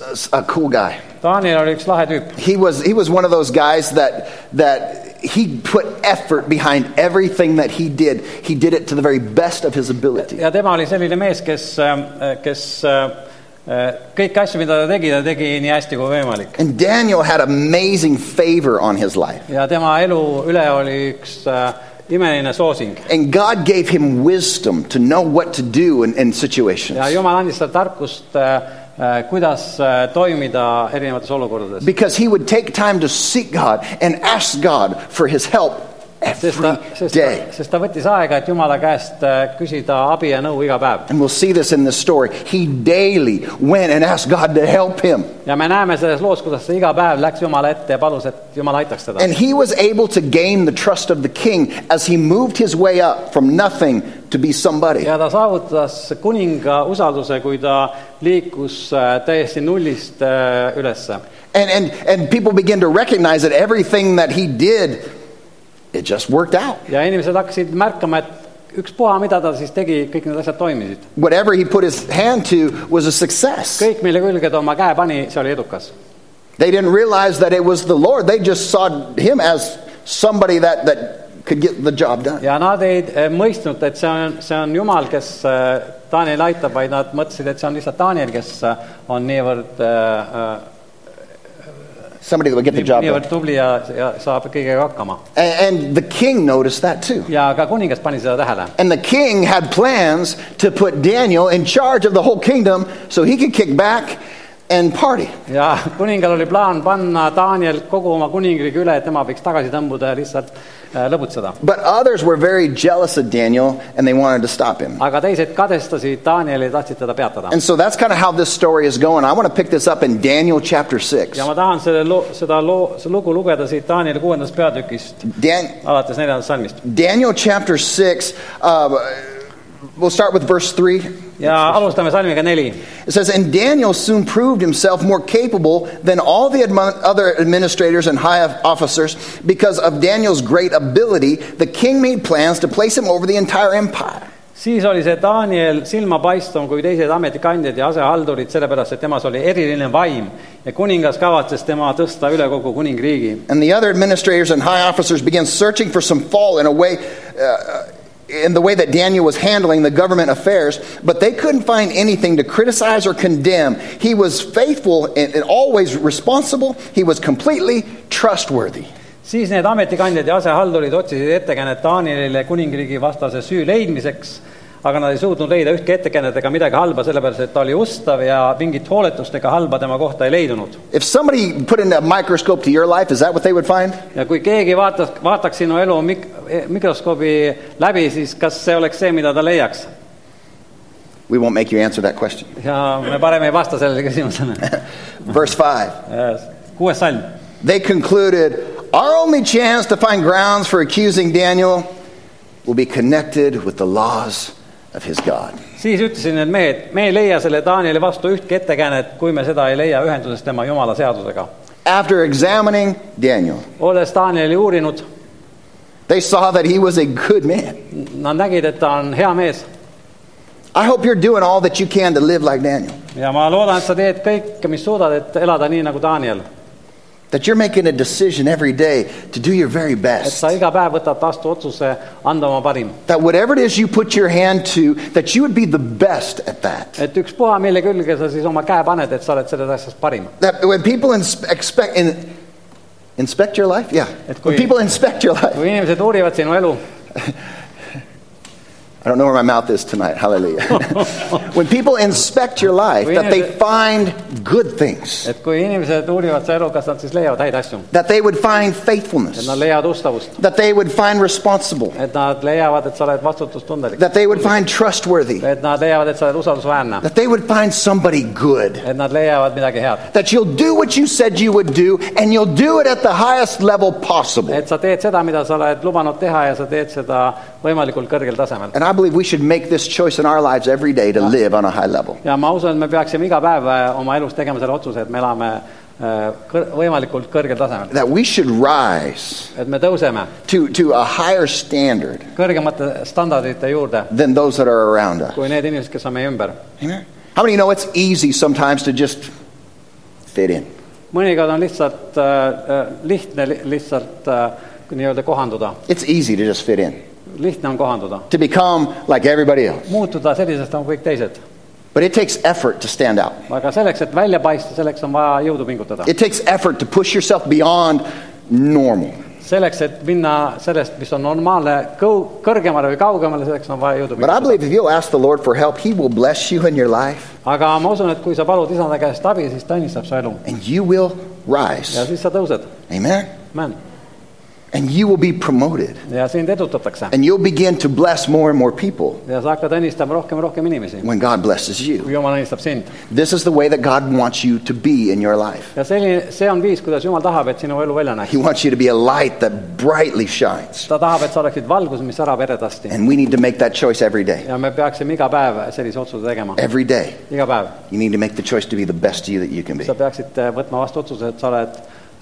a cool guy. Daniel oli üks lahe tüüp. He was one of those guys that he put effort behind everything that he did. He did it to the very best of his ability. Ja tema oli selline mees, kes kõik asju, mida ta tegi nii hästi kui võimalik. And Daniel had amazing favor on his life. Ja tema elu üle oli üks imeline soosing. And God gave him wisdom to know what to do in situations. Ja Jumal andis talle tarkust, kuidas toimida erinevates olukordades. Because he would take time to seek God and ask God for his help every day. Sest ta võttis aega, et Jumala käest küsida abi ja nõu iga päev. And we'll see this in this story. He daily went and asked God to help him. Ja me näeme selles loos, kuidas ta iga päev läks Jumala ette ja palus, et Jumal aitaks teda. And he was able to gain the trust of the king as he moved his way up from nothing to be somebody. Ja ta saavutas kuninga usalduse, kui ta liikus täiesti nullist ülesse. And people began to recognize that everything that he did, it just worked out. Ja inimesed hakkasid märkama, et ükspuha, mida ta siis tegi, kõik need asjad toimisid. Whatever he put his hand to was a success. Kõik, mille külge ta oma käe pani, see oli edukas. They didn't realize that it was the Lord. They just saw him as somebody that could get the job done. Ja nad ei mõistnud, et see on Jumal, kes Daniel aitab, vaid nad mõtlesid, et see on lihtsalt Daniel, kes on niivõrd somebody that would get the job niivõrd tubli ja saab kõigega hakkama. And the king noticed that too. Ja ka kuningas pani seda tähele. And the king had plans to put Daniel in charge of the whole kingdom so he could kick back and party. Ja kuningal oli plaan panna Daniel kogu oma kuningriigi üle, et tema võiks tagasi tõmbuda ja lihtsalt lõbutseda. But others were very jealous of Daniel and they wanted to stop him. Aga teised kadestasid Danieli ja tahtsid teda peatada. And so that's kind of how this story is going. I want to pick this up in Daniel chapter 6. Ja ma tahan see lugu lugeda siit Danieli 6. peatükist alates 4. salmist. Daniel chapter 6, we'll start with verse 3. Ja alustame salmiga 4. It says, and Daniel soon proved himself more capable than all the other administrators and high officers. Because of Daniel's great ability, the king made plans to place him over the entire empire. Siis oli see Daniel silmapaistvam kui teised ametikandjad ja asehaldurid, sellepärast et temas oli eriline vaim ja kuningas kavatses tema tõsta üle kogu kuningriigi. And the other administrators and high officers began searching for some fault in the way that Daniel was handling the government affairs, but they couldn't find anything to criticize or condemn. He was faithful and always responsible. He was completely trustworthy. Siis need ametikandjad ja asehaldurid otsisid ettekäänet Danielile kuningriigi vastase süü leidmiseks, aga nad ei suutnud leida ühtki ettekäänet ega midagi halba, sellepärast et ta oli ustav ja mingit hooletust ega halba tema kohta ei leidunud. If somebody put in a microscope to your life, is that what they would find? Ja kui keegi vaataks sinu elu mikroskoobi läbi, siis kas see oleks see, mida ta leiaks? We won't make you answer that question. Ja me parem ei vasta sellele küsimusele. Verse 5. 6. salm. They concluded, our only chance to find grounds for accusing Daniel will be connected with the laws of his God. Siis ütlesin need mehed, me ei leia selle Danieli vastu ühtki ettekäänet, kui me seda ei leia ühenduses tema Jumala seadusega. After examining Daniel, olles Danieli uurinud, they saw that he was a good man. Nad nägid, et ta on hea mees. I hope you're doing all that you can to live like Daniel. Ja ma loodan, et sa teed kõike, mis suudad, et elada nii nagu Daniel. That you're making a decision every day to do your very best. Et sa iga päev võtad vastu otsuse anda oma parim. That whatever it is you put your hand to, that you would be the best at that. Et ükspuha, mille külge sa siis oma käe paned, et sa oled selles asjas parim. That when people inspect your life, yeah. When people inspect your life. Kui inimesed uurivad sinu elu. I don't know where my mouth is tonight. Hallelujah. When people inspect your life, that they find good things. Et kui inimesed uurivad sa elu, kas nad siis leiavad häid asju? That they would find faithfulness. Et nad leiavad ustavust. That they would find responsible. Et nad leiavad, et sa oled vastutustundelik. That they would find trustworthy. Et nad leiavad, et sa oled usaldusväärne. That they would find somebody good. Et nad leiavad midagi head. That you'll do what you said you would do, and you'll do it at the highest level possible. Et sa teed seda, mida sa oled lubanud teha ja sa teed seda võimalikult kõrgel tasemel. And I believe we should make this choice in our lives every day to live on a high level. Ja ma usun, et me peaksime iga päev oma elus tegema selle otsuse, et me elame võimalikult kõrgel tasemel. That we should rise et me tõuseme to a higher standard kõrgemate standardite juurde than those that are around us. Kui need inimesed, kes on meie ümber. Amen. How many know it's easy sometimes to just fit in? Mõnikord on lihtsalt lihtne lihtsalt nii-öelda kohanduda. It's easy to just fit in. Lihtne on kohanduda. To become like everybody else. Muutuda sellisest nagu kõik teised. But it takes effort to stand out. Aga selleks, et välja paista, selleks on vaja jõudu pingutada. It takes effort to push yourself beyond normal. Selleks, et minna sellest, mis on normaalne, kõrgemale või kaugemale, selleks on vaja jõudu pingutada. But I believe if you'll ask the Lord for help, He will bless you in your life. Aga ma usun, et kui sa palud Isanda käest abi, siis ta õnnistab su elu. And you will rise. Ja siis sa tõused. Amen. Amen. And you will be promoted. Ja sind edutatakse. And you'll begin to bless more and more people. Ja sa hakkad õnnistama rohkem inimesi. When God blesses you. Kui Jumal õnnistab sind. This is the way that God wants you to be in your life. Ja see on viis, kuidas Jumal tahab, et sinu elu välja näeks. He wants you to be a light that brightly shines. Ta tahab, et sa oleksid valgus, mis särab eredasti. And we need to make that choice every day. Ja me peaksime iga päev sellise otsuse tegema. Every day. Iga päv. You need to make the choice to be the best you that you can be. Sa peaksid võtma vastu otsuse, et sa oled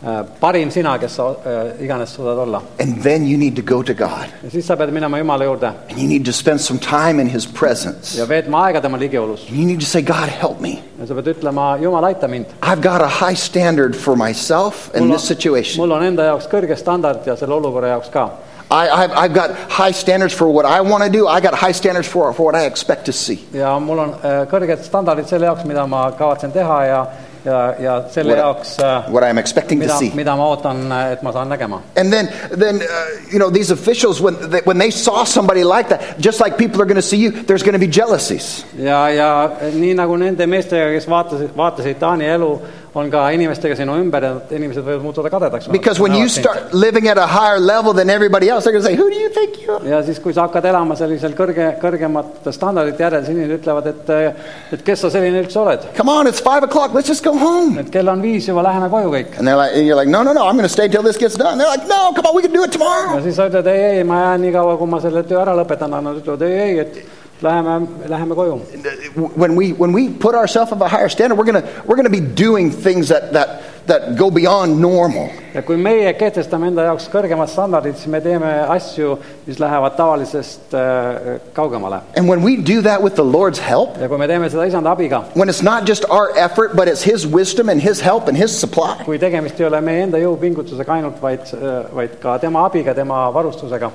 parim sina, kes sa iganes suudad olla. And then you need to go to God. Ja siis sa pead minema Jumala juurde. And you need to spend some time in His presence. Ja veetma aega tema ligiolus. And you need to say, God, help me. Ja sa pead ütlema, Jumal, aita mind. I've got a high standard for myself in this situation. Mul on enda jaoks kõrge standard ja selle olukorra jaoks ka. I've got high standards for what I want to do. I got high standards for what I expect to see. Ja mul on kõrged standardid selle jaoks, mida ma kavatsen teha ja selle jaoks what I'm expecting to see. Mida ma ootan, et ma saan nägema. And then you know, these officials when they saw somebody like that, just like people are going to see you, there's going to be jealousies. Ja nii nagu nende meestega, kes vaatasid Taani elu, on ka inimestega sinu ümber ja inimesed võivad muutuda kadedaks. Because when you start living at a higher level than everybody else, they're going to say, who do you think you are? Ja siis kui sa hakkad elama sellisel kõrgemate standardite järel, siis inimesed ütlevad, et kes sa selline üldse oled. Come on, it's 5 o'clock, let's just go home. Et kell on 5 juba, läheme koju kõik. And you're like, no, I'm going to stay till this gets done. They're like, no, come on, we can do it tomorrow. Ja siis sa ütled, ei, ma jään nii kaua, kui ma selle töö ära lõpetan, nad ütlevad, ei, et läheme koju. When we put ourselves at a higher standard, we're going to be doing things that go beyond normal. Ja kui meie kehtestame enda jaoks kõrgemad standardid, siis me teeme asju, mis lähevad tavalisest kaugemale. And when we do that with the Lord's help, ja kui me teeme seda Isanda abiga, when it's not just our effort, but it's His wisdom and His help and His supply. Kui tegemist ei ole meie enda jõupingutusega ainult, vaid ka tema abiga, tema varustusega,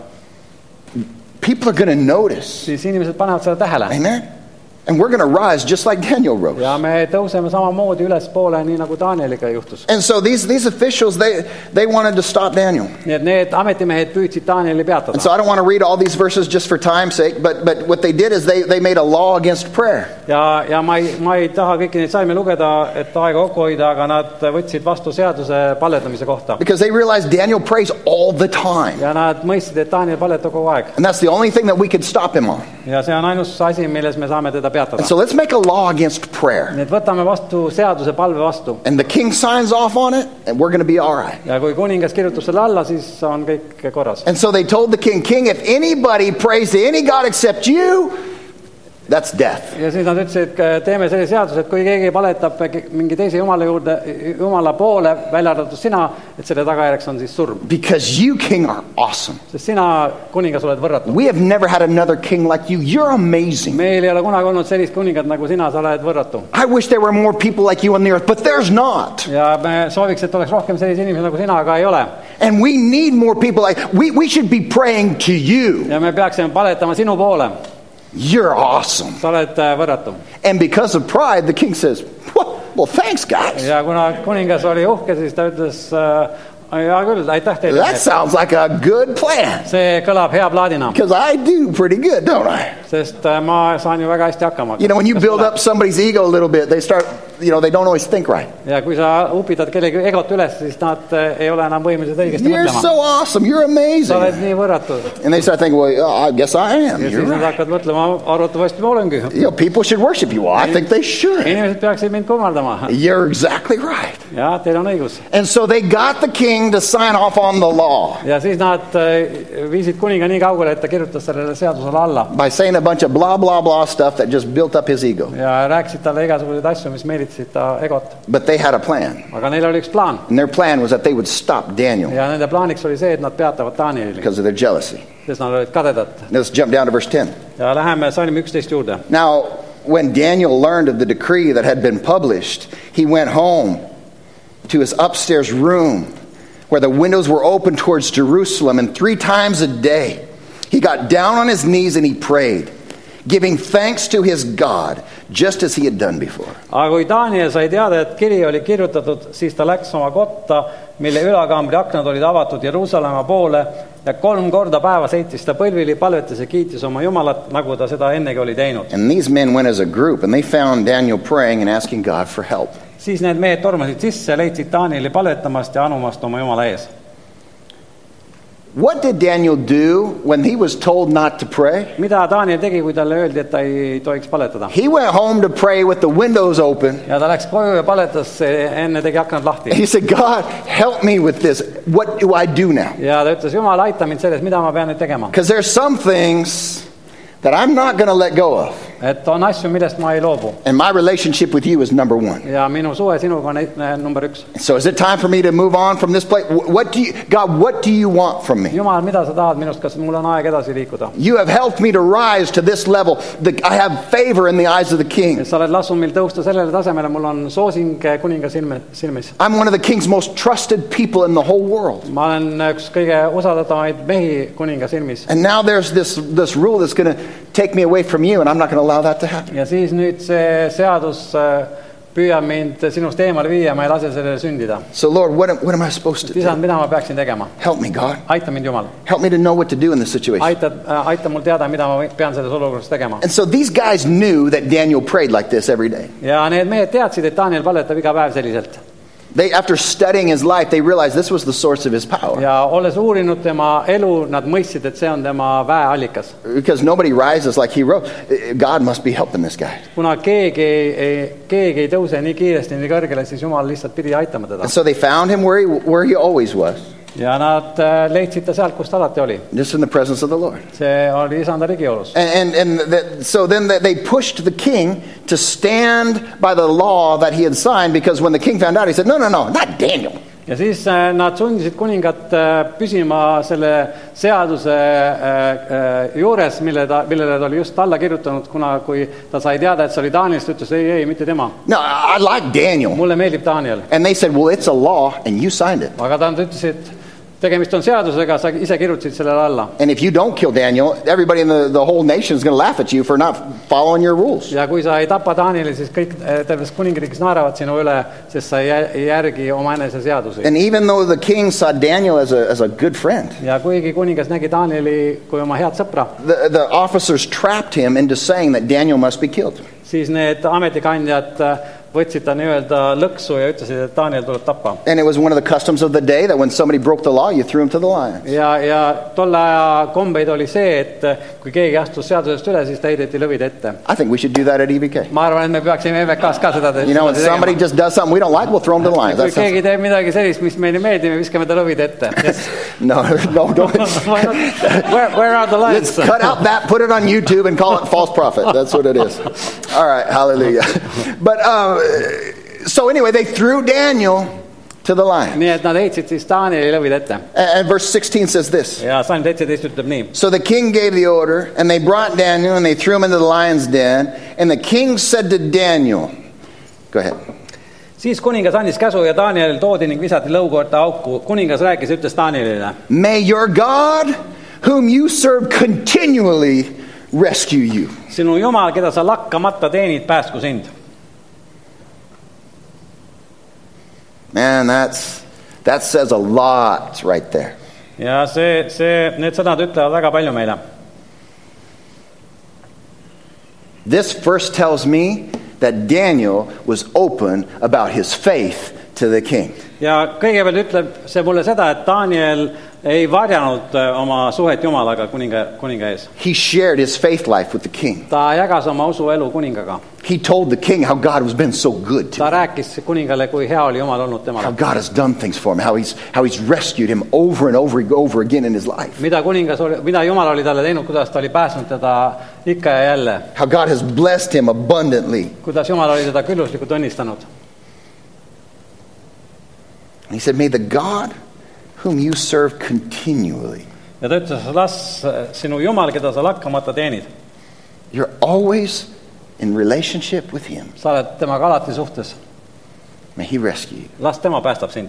people are going to notice. Siis inimesed panevad seda tähele. Amen. And we're going to rise just like Daniel rose. Ja me tõuseme samamoodi ülespoole, nii nagu Danieliga juhtus. And so these officials, they wanted to stop Daniel. Nii et need ametimehed püüdsid Danieli peatada. And so I don't want to read all these verses just for time's sake, but what they did is they made a law against prayer. Ja ma ei taha kõiki neid salme lugeda, et aega kokku hoida, aga nad võtsid vastu seaduse palvetamise kohta. Because they realized Daniel prays all the time. Ja nad mõistsid, et Daniel palvetab kogu aeg. And that's the only thing that we could stop him on. Ja see on ainus asi, milles me saame teda peatada. And so let's make a law against prayer. Nii et võtame vastu seaduse palve vastu. And the king signs off on it, and we're going to be all right. Ja kui kuningas kirjutab selle alla, siis on kõik korras. And so they told the king, if anybody prays to any god except you, that's death. Ja siis nad ütlesid, et teeme selle seaduse, et kui keegi paletab mingi teise jumala poole, välja arvatud sina, et selle tagajärjeks on siis surm. Because you, king, are awesome. Sest sina, kuningas, oled võrratu. We have never had another king like you. You're amazing. Meil ei ole kunagi olnud sellist kuningat nagu sina, sa oled võrratu. I wish there were more people like you on the earth, but there's not. Ja me sooviks, et oleks rohkem selliseid inimesi nagu sina, aga ei ole. And we need more people like we should be praying to you. Ja me peaksime paletama sinu poole. You're awesome. Sa oled võrratu. And because of pride, the king says, well, thanks, guys. Ja kuna kuningas oli uhke, siis ta ütles, hea küll, aitäh teile. That sounds like a good plan. See kõlab hea plaadina. Because I do pretty good, don't I? Sest ma saan ju väga hästi hakkama. You know, when you build up somebody's ego a little bit, they don't always think right. Ja kui sa upitad kellegi egot üles, siis nad ei ole enam võimelised õigesti mõtlema. You're so awesome, you're amazing. Sa oled nii võrratu. And they start thinking, well, I guess I am. Ja siis nad hakkavad mõtlema, arvatavasti ma olengi. You know, people should worship you. Well, I think they should. Inimesed peaksid mind kummardama. You're exactly right. Ja, teil on õigus. And so they got the king to sign off on the law. Ja siis nad viisid kuninga nii kaugele, et ta kirjutas sellele seadusele alla. By saying a bunch of blah, blah, blah stuff that just built up his ego. Ja rääkisid talle igasuguseid asju, mis meelitasid ta egot. But they had a plan. Aga neil oli üks plaan. And their plan was that they would stop Daniel. Ja nende plaaniks oli see, et nad peatavad Danieli. Because of their jealousy. Sest nad olid kadedad. Let's jump down to verse 10. Ja läheme salmi 11 juurde. Now, when Daniel learned of the decree that had been published, he went home to his upstairs room where the windows were open towards Jerusalem, and 3 times a day he got down on his knees and he prayed, giving thanks to his God, just as he had done before. Aga kui Daniel sai teada, et kiri oli kirjutatud, siis ta läks oma kotta, mille ülakaambri aknad olid avatud Jeruusalemma poole, ja 3 korda päevas heitis ta põlvili, palvetas ja kiitis oma Jumalat, nagu ta seda ennegi oli teinud. And these men went as a group, and they found Daniel praying and asking God for help. Siis need mehed tormasid sisse, leidsid Danieli palvetamast ja anumast oma Jumala ees. What did Daniel do when he was told not to pray? Mida Daniel tegi, kui talle öeldi, et ta ei tohiks palvetada? He went home to pray with the windows open. Ja ta läks koju ja palvetas, enne tegi aknad lahti. He said, God, help me with this. What do I do now? Ja ta ütles, Jumal, aita mind selles, mida ma pean nüüd tegema. Because there's some things that I'm not going to let go of. et on asju, millest ma ei loobu. And my relationship with you is number one. Ja minu suhe sinuga on number 1. So is it time for me to move on from this place? God, what do you want from me? Jumal, mida sa tahad minust? Kas mul on aeg edasi liikuda? You have helped me to rise to this level. I have favor in the eyes of the king. Sa oled lasknud meil tõusta sellele tasemele, mul on soosing kuninga silmis. I'm one of the king's most trusted people in the whole world. Ma olen üks kõige usaldatavaid mehi kuninga silmis. And now there's this rule that's going to take me away from you, and I'm not going to allow that to happen. Ja siis nüüd see seadus püüab mind sinust eemale viia, ma ei lase sellele sündida. So Lord, what am I supposed to do? Isand, mida ma peaksin tegema? Help me, God. Aita mind, Jumal. Help me to know what to do in this situation. Aita mul teada, mida ma pean selles olukorras tegema. And so these guys knew that Daniel prayed like this every day. Ja need mehed teadsid, et Daniel palvetab iga päev selliselt. After studying his life, they realized this was the source of his power. Ja olles uurinud tema elu, nad mõistsid, et see on tema väeallikas. Because nobody rises like he rose. God must be helping this guy. Kuna keegi ei tõuse nii kiiresti nii kõrgele, siis Jumal lihtsalt pidi aitama teda. And so they found him where he always was. Ja nad leidsid ta sealt, kus ta alati oli. Just in the presence of the Lord. See oli isanda rigiolus. So then they pushed the king to stand by the law that he had signed, because when the king found out, he said, no, not Daniel. Ja siis nad sundisid kuningat püsima selle seaduse juures, millele ta oli just alla kirjutanud, kui ta sai teada, et see oli Danielist, ütles ei, mitte tema. No, I like Daniel. Mulle meeldib Daniel. And they said, well, it's a law and you signed it. Aga ta ütlesid, tegemist on seadusega, sa ise kirjutasid sellele alla. And if you don't kill Daniel, everybody in the whole nation is going to laugh at you for not following your rules. Ja kui sa ei tapa Danieli, siis kõik terves kuningriigis naeravad sinu üle, sest sa ei järgi omaenese seadusi. And even though the king saw Daniel as a good friend, ja kuigi kuningas nägi Danieli kui oma head sõpra, the officers trapped him into saying that Daniel must be killed. Siis need ametikandjad võtsid ta nii-öelda lõksu ja ütlesid, et Daniel tuleb tappa. And it was one of the customs of the day that when somebody broke the law, you threw him to the lions. Ja tolle aja kombeid oli see, et kui keegi astus seadusest üle, siis ta heideti lõvide ette. I think we should do that at EVK. Ma arvan, et me peaksime EVK-s ka seda tegema. You know, when somebody just does something we don't like, we'll throw him to the lions. Kui keegi teeb midagi sellist, mis meile meeldib, me viskame ta lõvide ette. Yes. No, don't. Where are the lions? Let's cut out that, put it on YouTube and call it false prophet. That's what it is. All right, hallelujah. But so anyway, they threw Daniel to the lions. Nii et nad heitsid siis Danieli lõvide ette. And verse 16 says this. Ja Salm 17 ütleb nii. So the king gave the order, and they brought Daniel, and they threw him into the lion's den. And the king said to Daniel, go ahead. Siis kuningas andis käsu ja Daniel toodi ning visati lõukoorte auku. Kuningas rääkis, ütles Danielile. May your God, whom you serve continually, rescue you. Sinu Jumal, keda sa lakkamata teenid, päästku sind. Man, that says a lot right there. Ja need sõnad ütlevad väga palju meile. This first tells me that Daniel was open about his faith to the king. Ja kõigepealt ütleb see mulle seda, et Daniel ei varjanud oma suhet Jumalaga kuninga ees. He shared his faith life with the king. Ta jagas oma usuelu kuningaga. He told the king how God has been so good to him. Ta rääkis kuningale, kui hea oli Jumal olnud temale. How God has done things for him, how he's rescued him over and over again in his life. Mida Jumal oli talle teinud, kuidas ta oli päästnud teda ikka ja jälle. How God has blessed him abundantly. Kuidas Jumal oli teda külluslikult õnnistanud. He said, may the God whom you serve continually. Ja ta ütles, las sinu Jumal, keda sa lakkamata teenid. You're always in relationship with him. Sa oled temaga alati suhtes. May he rescue you. Las tema päästab sind.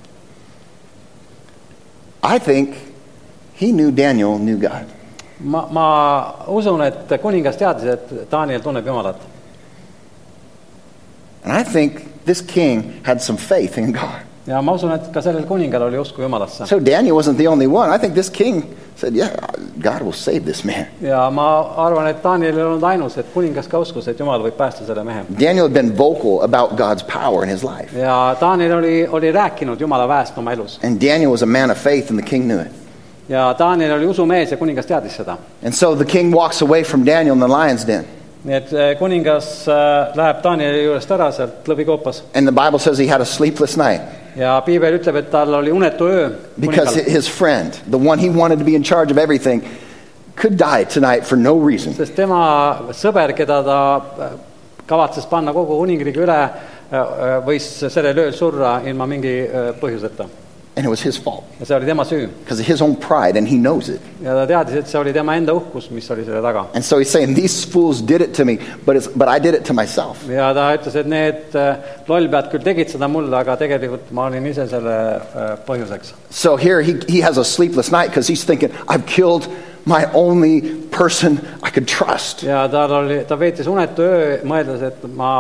I think he knew Daniel knew God. Ma usun, et kuningas teadis, et Daniel tunneb Jumalat. And I think this king had some faith in God. Ja ma usun, et ka sellel kuningal oli usku Jumalasse. So Daniel wasn't the only one. I think this king said, yeah, God will save this man. Ja ma arvan, et Daniel ei olnud ainus, et kuningas ka uskus, et Jumal võib päästa selle mehe. Daniel had been vocal about God's power in his life. Ja Daniel oli rääkinud Jumala väest oma elus. And Daniel was a man of faith and the king knew it. Ja Daniel oli usumees ja kuningas teadis seda. And so the king walks away from Daniel in the lion's den. Nii et kuningas läheb Danieli juurest ära sealt lõvikoopas. And the Bible says he had a sleepless night. Ja Piibel ütleb, et tal oli unetu öö. Because his friend, the one he wanted to be in charge of everything, could die tonight for no reason. Sest tema sõber, keda ta kavatses panna kogu kuningriigi üle, võis sellel ööl surra ilma mingi põhjuseta. And it was his fault. Ja see oli tema süü. Because of his own pride, and he knows it. Ja ta teadis, et see oli tema enda uhkus, mis oli selle taga. And so he's saying, these fools did it to me, but I did it to myself. Ja ta ütles, et need lollpead küll tegid seda mulle, aga tegelikult ma olin ise selle põhjuseks. So here he has a sleepless night because he's thinking, I've killed my only person I could trust. Ja ta veetis unetu öö, mõeldes, et ma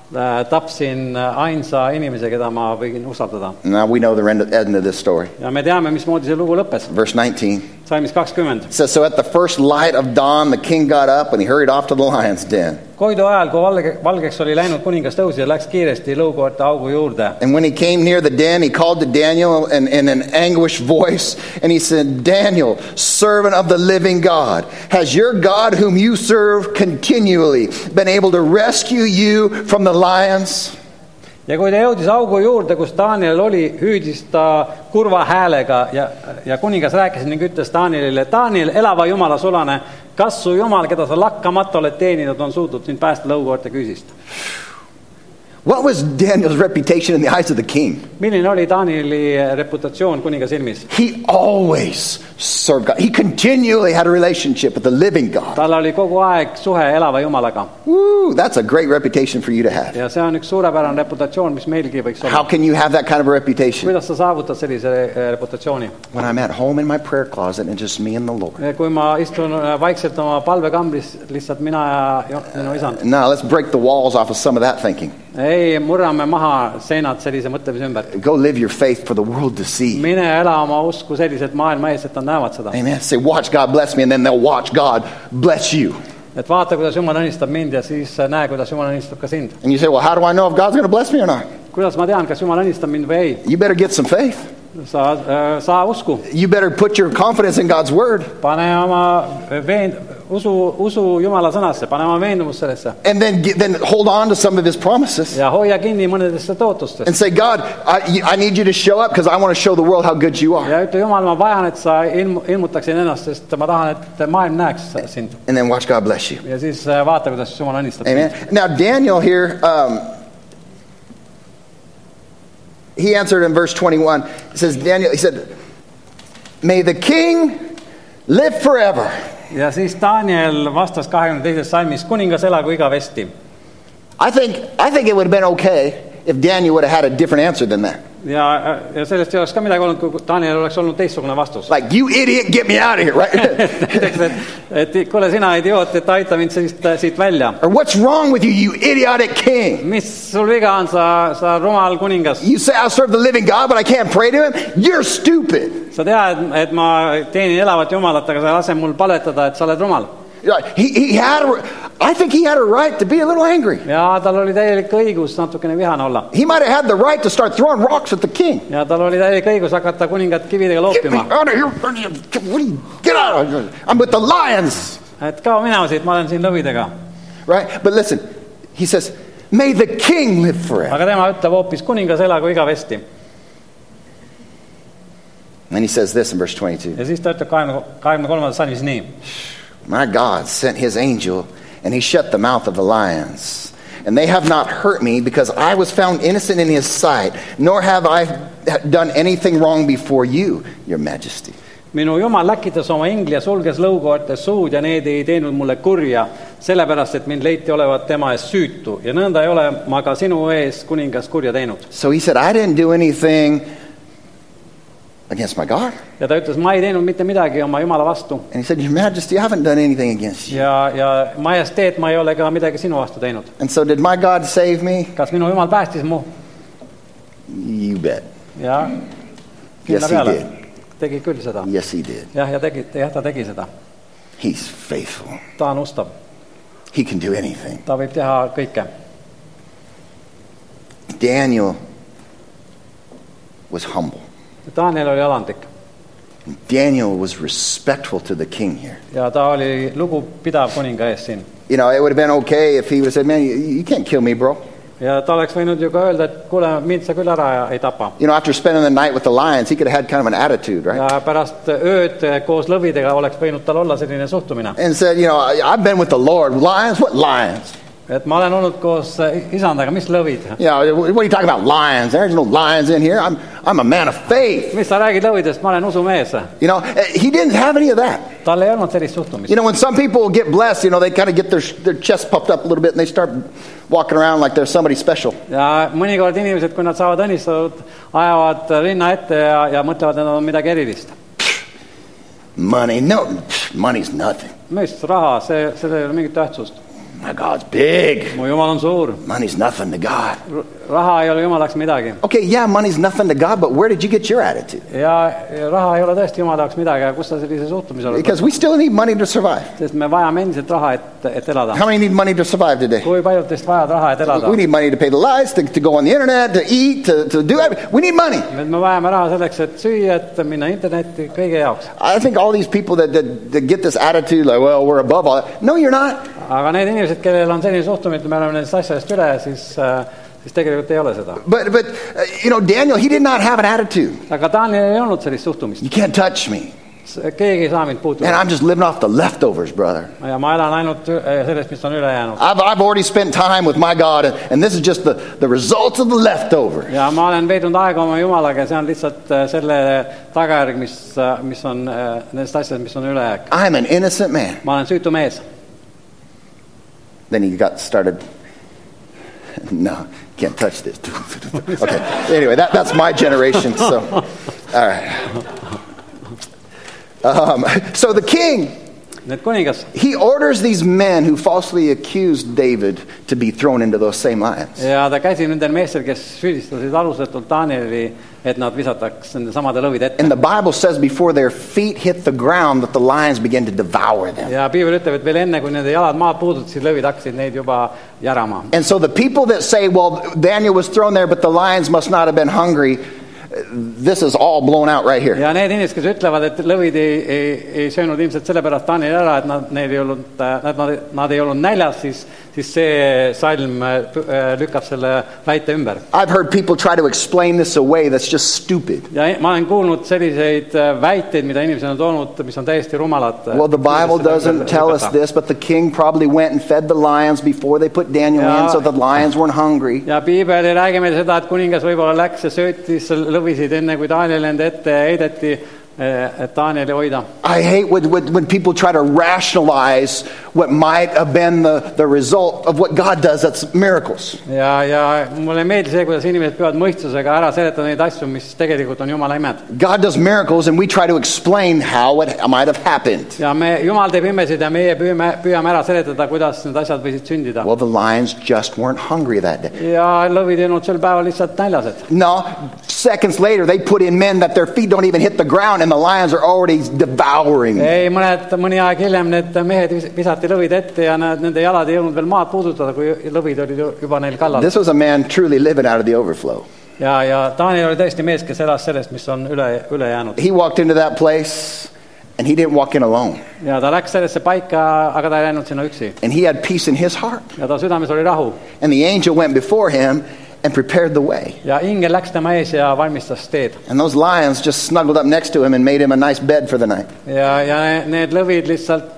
tapsin ainsa inimese, keda ma võin usaldada. Now we know the end of this story. Ja me teame, mismoodi see lugu lõppes. Verse 19. Salmis 20. It says, so at the first light of dawn, the king got up and he hurried off to the lion's den. Koidu ajal, kui valgeks oli läinud, kuningas tõusis ja läks kiiresti lõukoorte augu juurde. And when he came near the den, he called to Daniel in an anguished voice, and he said, Daniel, servant of the living God, has your God whom you serve continually been able to rescue you from the lions? Ja kui ta jõudis augu juurde, kus Daniel oli, hüüdis ta kurva häälega ja kuningas rääkis ning ütles Danielile, Daniel, elava Jumala sulane, kas su Jumal, keda sa lakkamata oled teeninud, on suutnud sind päästa lõukoorte küüsist? What was Daniel's reputation in the eyes of the king? Milline oli Danieli reputatsioon kuninga silmis? He always served God. He continually had a relationship with the living God. Tal oli kogu aeg suhe elava Jumalaga. Woo, that's a great reputation for you to have. Ja see on üks suurepärane reputatsioon, mis meilgi võiks olla. How can you have that kind of a reputation? Kuidas sa saavutad sellise reputatsiooni? When I'm at home in my prayer closet and just me and the Lord. Kui ma istun vaikselt oma palvekambris, lihtsalt mina ja minu isand. Now let's break the walls off of some of that thinking. Ei, murrame maha seinad sellise mõtlemise ümber. Go live your faith for the world to see. Mine ela oma usku selliselt maailma ees, et nad näevad seda. Amen. Say, watch God bless me, and then they'll watch God bless you. Et vaata, kuidas Jumal õnnistab mind ja siis näe, kuidas Jumal õnnistab ka sind. And you say, well, how do I know if God's going to bless me or not? Kuidas ma tean, kas Jumal õnnistab mind või ei? You better get some faith. Saa usku. You better put your confidence in God's word. Pane oma usu Jumala sõnasse, pane oma veendumus sellesse. And then hold on to some of his promises. Ja hoia kinni mõnedest tootustest. And say, God, I need you to show up because I want to show the world how good you are. Ja ütle, Jumal, ma vajan, et sa ilmutaksid ennast, sest ma tahan, et maailm näeks sind. And then watch God bless you. Ja siis vaata, kuidas Jumal õnnistab. Amen. Now Daniel here, he answered in verse 21. It says, Daniel, he said, may the king live forever. Ja siis Daniel vastas 22. salmis, kuningas elagu igavesti. I think it would have been okay if Daniel would have had a different answer than that. Ja sellest ei oleks ka midagi olnud, kui Daniel oleks olnud teistsugune vastus. Like, you idiot, get me out of here, right? et kuule, sina idioot, et aita mind siit välja. Or what's wrong with you, you idiotic king? Mis sul viga on, sa rumal kuningas? You say I serve the living God, but I can't pray to him? You're stupid. Sa tead, et ma teenin elavat Jumalat, aga sa lase mul paletada, et sa oled rumal. I think he had a right to be a little angry. Ja tal oli täielik õigus natukene vihane olla. He might have had the right to start throwing rocks at the king. Ja tal oli täielik õigus hakata kuningat kividega loopima. Get me out of here. Get out of here. I'm with the lions. Et kao minema siit, ma olen siin lõvidega. Right? But listen, he says, may the king live forever. Aga tema ütleb hoopis, kuningas elagu igavesti. And he says this in verse 22. Ja siis ta ütleb 23. salmis nii. My God sent his angel, and he shut the mouth of the lions. And they have not hurt me, because I was found innocent in his sight, nor have I done anything wrong before you, your majesty. Minu Jumal läkitas oma ingli ja sulges lõukoorte suud ja need ei teinud mulle kurja, sellepärast, et mind leiti olevat tema ees süütu. Ja nõnda ei ole ma ka sinu ees kuningas kurja teinud. So he said, I didn't do anything against my God. Ja ta ütles, ma ei teinud mitte midagi oma Jumala vastu. And he said, your majesty, I haven't done anything against you. Ja majesteet, ma ei ole ka midagi sinu vastu teinud. And so did my God save me? Kas minu Jumal päästis mu? You bet. Ja Yes, he did. Tegi küll seda. Yes, he did. Ja ta tegi seda. He's faithful. Ta on ustav. He can do anything. Ta võib teha kõike. Daniel was humble. Daniel oli alandlik. Daniel was respectful to the king here. Ja ta oli lugupidav kuninga ees siin. You know, it would have been okay if he would have said, man, you can't kill me, bro. ja ta oleks võinud ju ka öelda, et kuule, mind sa küll ära ei tapa. You know, after spending the night with the lions, he could have had kind of an attitude, right? Ja pärast ööd koos lõvidega oleks võinud tal olla selline suhtumine. And said, you know, I've been with the Lord. Lions? What lions? Et ma olen olnud koos isandaga, mis lõvid? Yeah, what are you talking about, lions? There's no lions in here. I'm a man of faith. Mis sa räägid lõvidest? Ma olen usumees. You know, he didn't have any of that. Tal ei olnud sellist suhtumist. You know, when some people get blessed, you know, they kind of get their chest puffed up a little bit and they start walking around like they're somebody special. Ja mõnikord inimesed, kui nad saavad õnnistatud, ajavad rinna ette ja mõtlevad, et nad on midagi erilist. Money, no, money's nothing. Mis raha, see ei ole mingit tähtsust. My God's big. Mu Jumal on suur. Money's nothing to God. Raha ei ole Jumalaks midagi. Okay, yeah, money's nothing to God, but where did you get your attitude? Ja raha ei ole tõesti Jumalaks midagi, aga kus sa sellise suhtumise oled? Because we still need money to survive. Sest me vajame endiselt raha, et elada. How many need money to survive today? Kui paljud teist vajavad raha, et elada? We need money to pay the lights, to go on the internet, to eat, to do everything. We need money. Me vajame raha selleks, et süüa, et minna internetti, kõige jaoks. I think all these people that get this attitude like, well, we're above all that. No, you're not. Aga need inimesed, kellel on selline suhtumine, et me oleme nendest asjadest üle, siis tegelikult ei ole seda. But you know, Daniel, he did not have an attitude. Aga Daniel ei olnud sellist suhtumist. You can't touch me. Keegi ei saa mind puutuda. And I'm just living off the leftovers, brother. Ja ma elan ainult sellest, mis on üle jäänud. I've already spent time with my God, and this is just the results of the leftover. Ja ma olen veetnud aega oma Jumalaga, see on lihtsalt selle tagajärg, mis on nendest asjadest, mis on ülejääk. I'm an innocent man. Ma olen süütu mees. Then he got started. No, can't touch this. Okay. Anyway, that's my generation. So, all right. So the king, he orders these men who falsely accused David to be thrown into those same lions. Ja ta käsi nendel meestel, kes süüdistasid alusetult Danieli, et nad visataks nende samade lõvid ette. And the Bible says before their feet hit the ground that the lions began to devour them. Ja Piibel ütleb, et veel enne kui nende jalad maad puudutasid, lõvid hakkasid neid juba järama. And so the people that say, well, Daniel was thrown there, but the lions must not have been hungry, this is all blown out right here. Ja need inimesed, kes ütlevad, et lõvid ei söönud ilmselt sellepärast Danieli ära, et nad ei olnud näljas, siis see salm lükkab selle väite ümber. I've heard people try to explain this away that's just stupid. Ja ma olen kuulnud selliseid väiteid, mida inimesed on toonud, mis on täiesti rumalad. Well, the Bible doesn't tell us this, but the king probably went and fed the lions before they put Daniel in, so the lions weren't hungry. Ja Piibel ei räägi meile seda, et kuningas võib-olla läks ja söötis lõvisid enne, kui Daniel enda ette heideti, et Danieli hoida. I hate when people try to rationalize what might have been the result of what God does. That's miracles. Ja mulle ei meeldi see, kuidas inimesed peavad mõistusega ära seletada neid asju, mis tegelikult on Jumala imed. God does miracles and we try to explain how it might have happened. Ja Jumal teeb imesid ja meie püüame ära seletada, kuidas need asjad võisid sündida. Well, the lions just weren't hungry that day. Ja lõvid ei olnud sel päeval lihtsalt näljased. No, seconds later they put in men that their feet don't even hit the ground and the lions are already devouring. Ei, mõni aeg hiljem need mehed visati lõvid ette ja nende jalad ei jõudnud veel maad puudutada, kui lõvid olid juba neil kallal. This was a man truly living out of the overflow. Ja Daniel oli tõesti mees, kes elas sellest, mis on üle jäänud. He walked into that place and he didn't walk in alone. Ja ta läks sellesse paika, aga ta ei läinud sinna üksi. And he had peace in his heart. Ja ta südames oli rahu. And the angel went before him and prepared the way. Ja ingel läks tema ees ja valmistas teed. And those lions just snuggled up next to him and made him a nice bed for the night. Ja need lõvid lihtsalt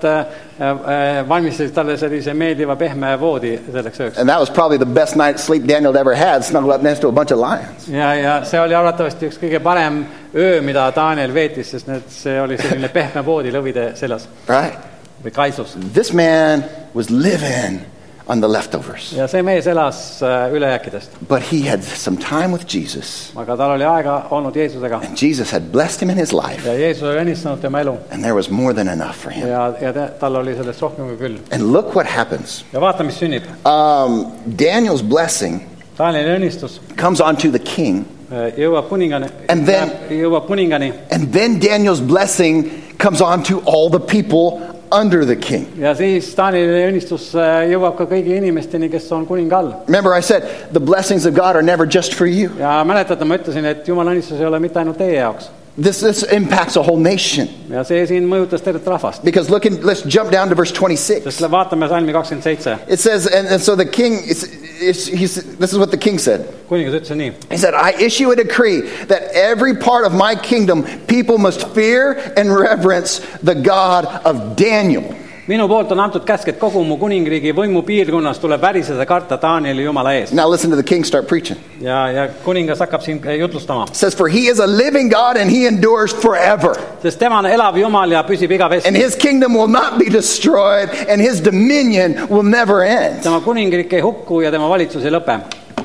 valmistasid talle sellise meeldiva pehme voodi selleks ööks. And that was probably the best night's sleep Daniel had ever had, snuggled up next to a bunch of lions. Ja see oli arvatavasti üks kõige parem öö, mida Daniel veetis, sest see oli selline pehme voodi lõvide seljas. Right? Või kaisus. This man was living on the leftovers. Ja see mees elas ülejääkidest. But he had some time with Jesus. Aga tal oli aega olnud Jeesusega. And Jesus had blessed him in his life. Ja Jeesus oli õnnistanud tema elu. And there was more than enough for him. Ja tal oli sellest rohkem kui küll. And look what happens. Ja vaata, mis sünnib. Daniel's blessing Danieli õnnistus comes onto the king. Jõuab kuningani. And then Daniel's blessing comes onto all the people under the king. Ja siis Danieli õnnistus jõuab ka kõigi inimesteni, kes on kuninga all. Remember I said the blessings of God are never just for you. Ja mäletate, ma ütlesin, et Jumala õnnistus ei ole mitte ainult teie jaoks. This impacts a whole nation. Ja see siin mõjutas tervet rahvast. Because let's jump down to verse 26. Sest vaatame salmi 27. It says, and so the king, this is what the king said. kuningas ütles nii. He said, I issue a decree that every part of my kingdom people must fear and reverence the God of Daniel. Minu poolt on antud käsk, et kogu mu kuningriigi võimu piirkonnas tuleb väriseda karta Danieli Jumala ees. Now listen to the king start preaching. Ja kuningas hakkab siin jutlustama. It says, for he is a living God and he endures forever. Sest tema on elav Jumal ja püsib igavesti. And his kingdom will not be destroyed and his dominion will never end. Tema kuningriik ei hukku ja tema valitsus ei lõpe.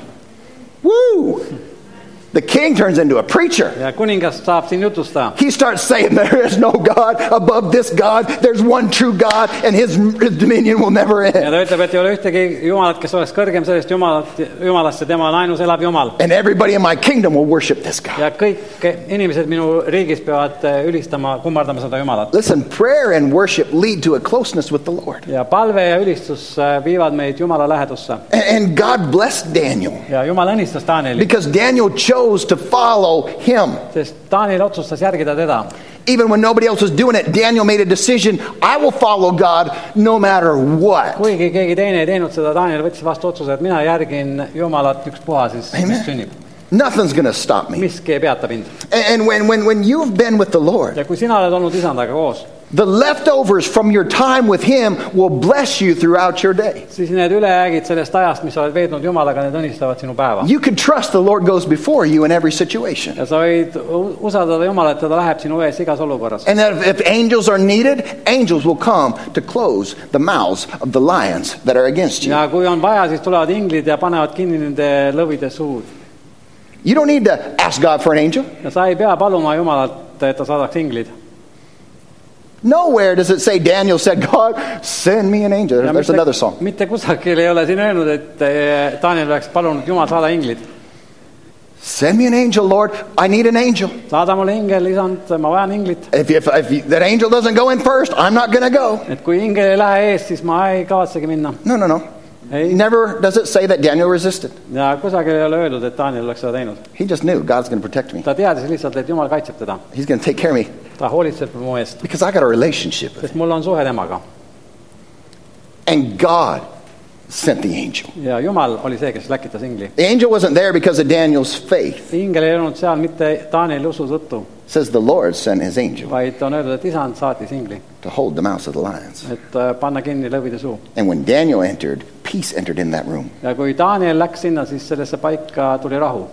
Woo! The king turns into a preacher. Ja kuningas saab siin jutlustada. He starts saying there is no God above this God. There's one true God and his dominion will never end. Ja ta ütleb, et ei ole ühtegi Jumalat, kes oleks kõrgem sellest Jumalast ja tema on ainus elav Jumal. And everybody in my kingdom will worship this God. Ja kõik inimesed minu riigis peavad ülistama, kummardama seda Jumalat. Listen, prayer and worship lead to a closeness with the Lord. Ja palve ja ülistus viivad meid Jumala lähedusse. And God blessed Daniel. Ja Jumal õnnistas Danieli. Because Daniel chose to follow him. Sest Daniel otsustas järgida teda. Even when nobody else was doing it, Daniel made a decision, I will follow God no matter what. Kuigi keegi teine ei teinud seda, Daniel võttis vastu otsuse, et mina järgin Jumalat ükspuha siis, mis sünnib. Nothing's going to stop me. Miski ei peata mind. And when you've been with the Lord, ja kui sina oled olnud isandaga koos, the leftovers from your time with him will bless you throughout your day. Siis need ülejäägid sellest ajast, mis oled veetnud Jumalaga, need õnnistavad sinu päeva. You can trust the Lord goes before you in every situation. Ja sa võid usaldada Jumalat, et ta läheb sinu ees igas olukorras. And if angels are needed, angels will come to close the mouths of the lions that are against you. Ja kui on vaja, siis tulevad inglid ja panevad kinni nende lõvide suud. You don't need to ask God for an angel. Ja sa ei pea paluma Jumalat, et ta saadaks inglid. Nowhere does it say Daniel said, God, send me an angel. There's another song. Mitte kusagil ei ole siin öelnud, et Daniel oleks palunud Jumal saada inglid. Send me an angel, Lord. I need an angel. Saada mulle ingel, isand, ma vajan inglit. If that angel doesn't go in first, I'm not going to go. Et kui ingel ei lähe ees, siis ma ei kavatsegi minna. No. Ei. Never does it say that Daniel resisted. Ja kusagil ei ole öeldud, et Daniel oleks seda teinud. He just knew God's going to protect me. Ta teadis lihtsalt, et Jumal kaitseb teda. He's going to take care of me. Ta hoolitseb mu eest. Because I got a relationship with him. Sest mul on suhe temaga. And God sent the angel. Ja Jumal oli see, kes läkitas ingli. The angel wasn't there because of Daniel's faith. Ingel ei olnud seal mitte Danieli usu tõttu. It says the Lord sent his angel. Vaid on öeldud, et isand saatis ingli. To hold the mouths of the lions. Et panna kinni lõvide suu. And when Daniel entered, peace entered in that room. Ja kui Daniel läks sinna, siis sellesse paika tuli rahu.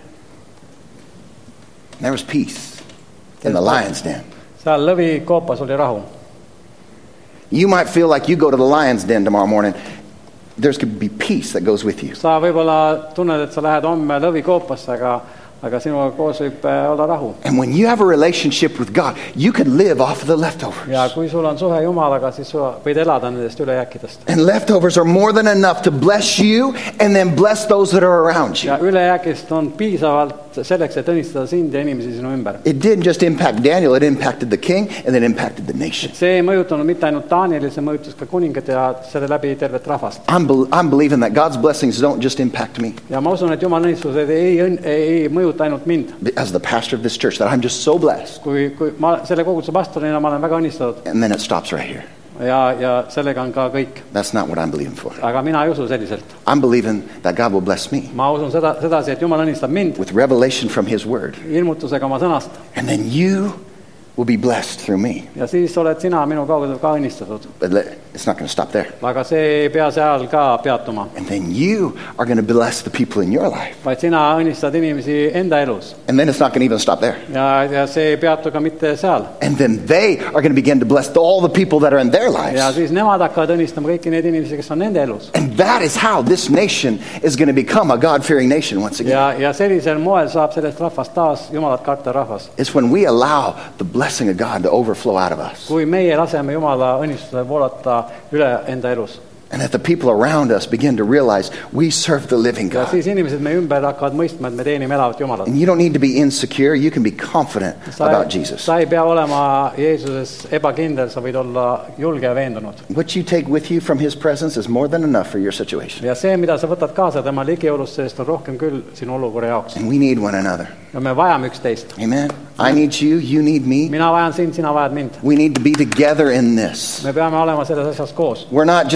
There was peace in the lion's den. Seal lõvi koopas oli rahu. You might feel like you go to the lion's den tomorrow morning. There's going to be peace that goes with you. Sa võib-olla tunned, et sa lähed homme lõvi koopasse, aga sinuga koos võib olla rahu. And when you have a relationship with God, you can live off of the leftovers. Ja kui sul on suhe Jumalaga, siis sa võid elada nendest ülejääkidest. And leftovers are more than enough to bless you and then bless those that are around you. Ja ülejääkist on piisavalt selleks, et õnnistada sind ja inimesi sinu ümber. It didn't just impact Daniel, it impacted the king and then impacted the nation. See ei mõjutanud mitte ainult Danieli, see mõjutas ka kuningat ja selle läbi tervet rahvast. I'm believing that God's blessings don't just impact me. Ja ma usun, et Jumal õnnistused ei mõjuta ainult mind. As the pastor of this church, that I'm just so blessed. Kui ma selle koguduse pastorina ma olen väga õnnistatud. And then it stops right here. Ja sellega on ka kõik. That's not what I'm believing for. Aga mina ei usu selliselt. I'm believing that God will bless me. Ma usun sedasi, et Jumal õnnistab mind. With revelation from his word. Ilmutusega oma sõnast. And then you will be blessed through me. Ja siis oled sina minu kaudu ka õnnistatud. But it's not going to stop there. Aga see ei pea seal ka peatuma. And then you are going to bless the people in your life. Vaid sina õnnistad inimesi enda elus. And then it's not going to even stop there. Ja see ei peatu ka mitte seal. And then they are going to begin to bless all the people that are in their lives. Ja siis nemad hakkavad õnnistama kõiki neid inimesi, kes on nende elus. And that is how this nation is going to become a God-fearing nation once again. Ja sellisel moel saab sellest rahvast taas Jumalat karta rahvas. It's when we allow the blessing of God to overflow out of us. Kui meie laseme Jumala õnnistuse voolata üle enda elus. And that the people around us begin to realize we serve the living God. Ja siis inimesed meie ümber hakkavad mõistma, et me teenime elavat Jumalat. And you don't need to be insecure, you can be confident about Jesus. Sa ei pea olema Jeesuses ebakindel, sa võid olla julge ja veendunud. What you take with you from his presence is more than enough for your situation. Ja see, mida sa võtad kaasa tema ligiolust, sellest on rohkem küll sinu olukorra jaoks. And we need one another. Ja me vajame üksteist. Amen. I need you, you need me. Mina vajan sind, sina vajad mind. We need to be together in this. Me peame olema selles asjas koos. We're not just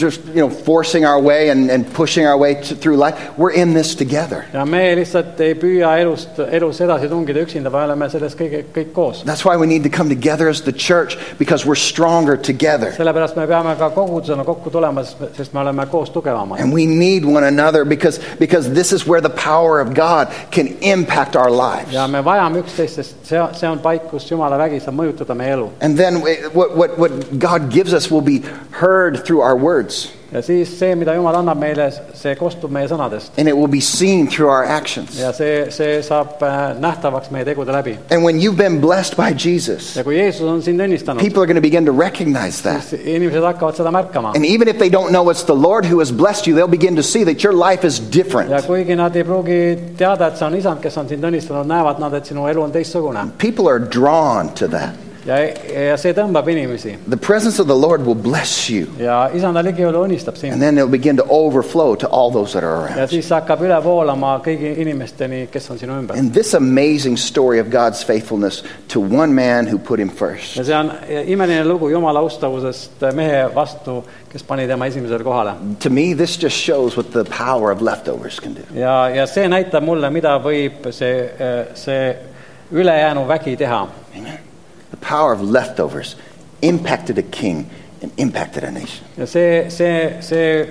just forcing our way and pushing our way through life. We're in this together. Ja me lihtsalt ei püüa elus edasi tungida üksinda, vaid oleme selles kõik koos. That's why we need to come together as the church, because we're stronger together. Sellepärast me peame ka kogudusena kokku tulema, sest me oleme koos tugevamad. And we need one another because this is where the power of God can impact our lives. Ja me vajame üksteist, sest see on paik, kus Jumala vägi saab mõjutada meie elu. And then what God gives us will be heard through our words. Ja siis see, mida Jumal annab meile, see kostub meie sõnadest. And it will be seen through our actions. Ja see saab nähtavaks meie tegude läbi. And when you've been blessed by Jesus, ja kui Jeesus on sind õnnistanud, people are going to begin to recognize that. Siis inimesed hakkavad seda märkama. And even if they don't know it's the Lord who has blessed you, they'll begin to see that your life is different. Ja kuigi nad ei pruugi teada, et see on Isand, kes on sind õnnistanud, näevad nad, et sinu elu on teistsugune. People are drawn to that. Ja see tõmbab inimesi. The presence of the Lord will bless you. Ja Isanda ligiolu õnnistab sind. And then it'll begin to overflow to all those that are around. Ja siis hakkab üle voolama kõigi inimesteni, kes on sinu ümber. And this amazing story of God's faithfulness to one man who put him first. Ja see on imeline lugu Jumala ustavusest mehe vastu, kes pani tema esimesele kohale. To me, this just shows what the power of leftovers can do. Ja see näitab mulle, mida võib see ülejäänu vägi teha. Amen. The power of leftovers impacted a king and impacted a nation. Ja see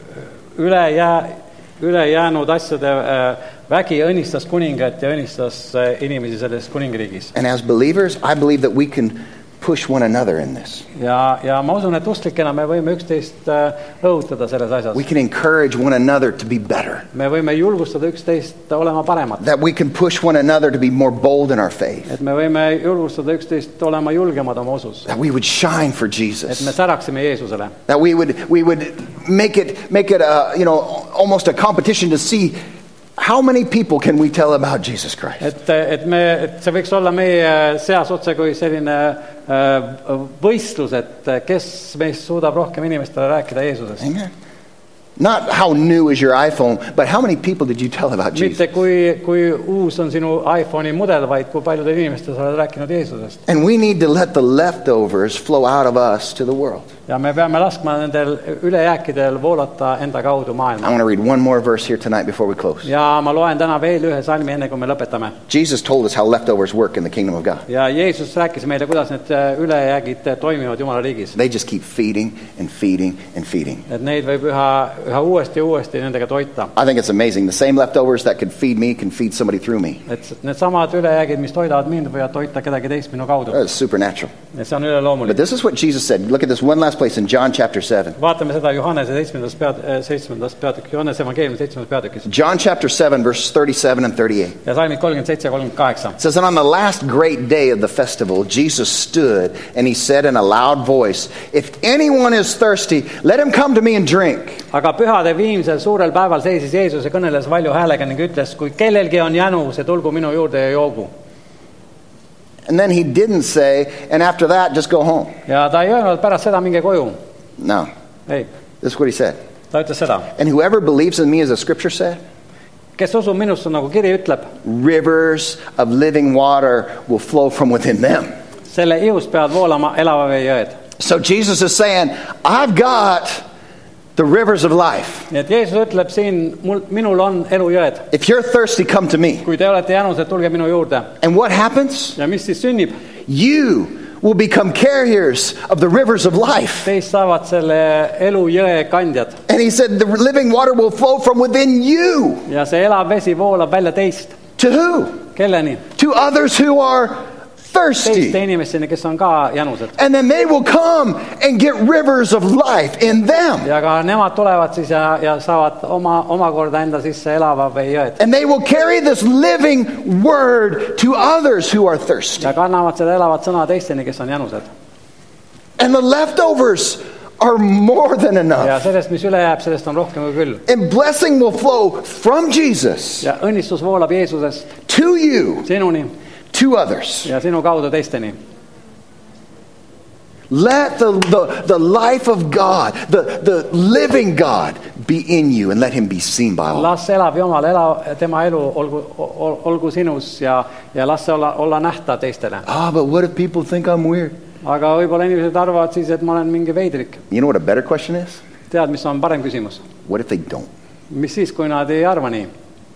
ülejäänud asjade vägi õnnistas kuningat ja õnnistas inimesi selles kuningriigis. And as believers, I believe that we can push one another in this. Ja ma usun, et usklikena me võime üksteist õhutada selles asjas. We can encourage one another to be better. Me võime julgustada üksteist olema paremad. That we can push one another to be more bold in our faith. Et me võime julgustada üksteist olema julgemad oma usus. That we would shine for Jesus. Et me säraksime Jeesusele. That we would make it almost a competition to see how many people can we tell about Jesus Christ. Et see võiks olla meie seas otse kui selline võistlus, et kes meist suudab rohkem inimestele rääkida Jeesusest. Amen. Not how new is your iPhone, but how many people did you tell about Jesus? Mitte kui uus on sinu iPhone'i mudel, vaid kui paljudele inimestele sa oled rääkinud Jeesusest. And we need to let the leftovers flow out of us to the world. Ja me peame laskma nendel ülejääkidel voolata enda kaudu I maailma. want to read one more verse here tonight before we close. Ja ma loen täna veel ühe salmi, enne kui me lõpetame. Jesus told us how leftovers work in the kingdom of God. Ja Jeesus rääkis meile, kuidas need ülejäägid toimivad Jumala riigis. They just keep feeding and feeding and feeding. Et neid võib üha uuesti ja uuesti nendega toita. I think it's amazing. The same leftovers that could feed me can feed somebody through me. Et need samad ülejäägid, mis toidavad mind, võivad toita kedagi teist minu kaudu. It's supernatural. Ja see on üleloomulik. But this is what Jesus said. Look at this one last place in John chapter 7. Vaatame seda Johannese 7. peatükk, Johannese evangeeliumi 7. peatükis. John chapter 7 verses 37 and 38. Ja salmid 37 ja 38. It says, and on the last great day of the festival, Jesus stood and he said in a loud voice, if anyone is thirsty, let him come to me and drink. Aga pühade viimsel suurel päeval seisis Jeesus ja kõneles valju häälega ning ütles, kui kellelgi on jänu, see tulgu minu juurde ja joogu. And then he didn't say, and after that, just go home. Ja ta ei öelnud pärast seda minge koju. No. Ei. This is what he said. Ta ütles seda. And whoever believes in me, as the scripture said, kes usub minusse, nagu kiri ütleb, rivers of living water will flow from within them. Selle ihust peavad voolama elava vee jõed. So Jesus is saying, I've got the rivers of life. Nii et Jeesus ütleb siin, minul on elujõed. If you're thirsty, come to me. Kui te olete jänused, tulge minu juurde. And what happens? Ja mis siis sünnib? You will become carriers of the rivers of life. Teist saavad selle elujõe kandjad. And he said the living water will flow from within you. Ja see elav vesi voolab välja teist. To who? Kelleni? To others who are thirsty. Teiste inimesteni, kes on ka jänused. And then they will come and get rivers of life in them. Ja ka nemad tulevad siis ja saavad omakorda enda sisse elava vee jõed. And they will carry this living word to others who are thirsty. Ja kannavad seda elavat sõna teisteni, kes on jänused. And the leftovers are more than enough. Ja sellest, mis üle jääb, sellest on rohkem kui küll. And blessing will flow from Jesus. Ja õnnistus voolab Jeesusest to you. Sinuni. To others. Ja sinu kaudu teisteni. Let the life of God, the living God, be in you, and let him be seen by all. Las elab Jumal, tema elu olgu sinus ja las see olla nähta teistele. But what if people think I'm weird? Aga võib-olla inimesed arvavad siis, et ma olen mingi veidrik. You know what a better question is? tead, mis on parem küsimus? What if they don't? Mis siis, kui nad ei arva nii?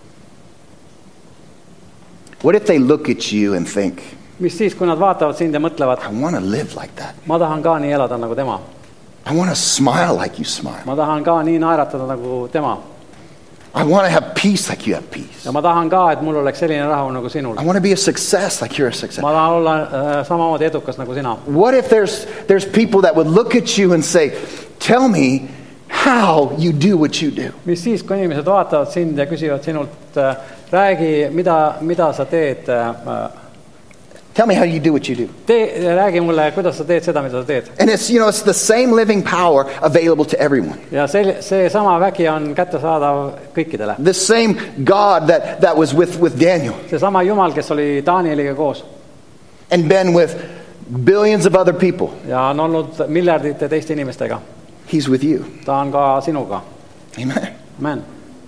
What if they look at you and think, Mis siis, kui nad vaatavad sind ja mõtlevad, I want to live like that. ma tahan ka nii elada nagu tema. I want to smile like you smile. Ma tahan ka nii naeratada nagu tema. I want to have peace like you have peace. Ja ma tahan ka, et mul oleks selline rahu nagu sinul. I want to be a success like you're a success. Ma tahan olla samamoodi edukas nagu sina. What if there's people that would look at you and say, tell me how you do what you do? Mis siis, kui inimesed vaatavad sind ja küsivad sinult, räägi, mida sa teed, Tell me how you do what you do. räägi mulle, kuidas sa teed seda, mida sa teed. And it's, it's the same living power available to everyone. Ja see sama vägi on kättesaadav kõikidele. The same God that was with Daniel See sama Jumal, kes oli Danieliga koos and been with billions of other people. ja on olnud miljardite teiste inimestega. He's with you. Ta on ka sinuga. Amen. Amen.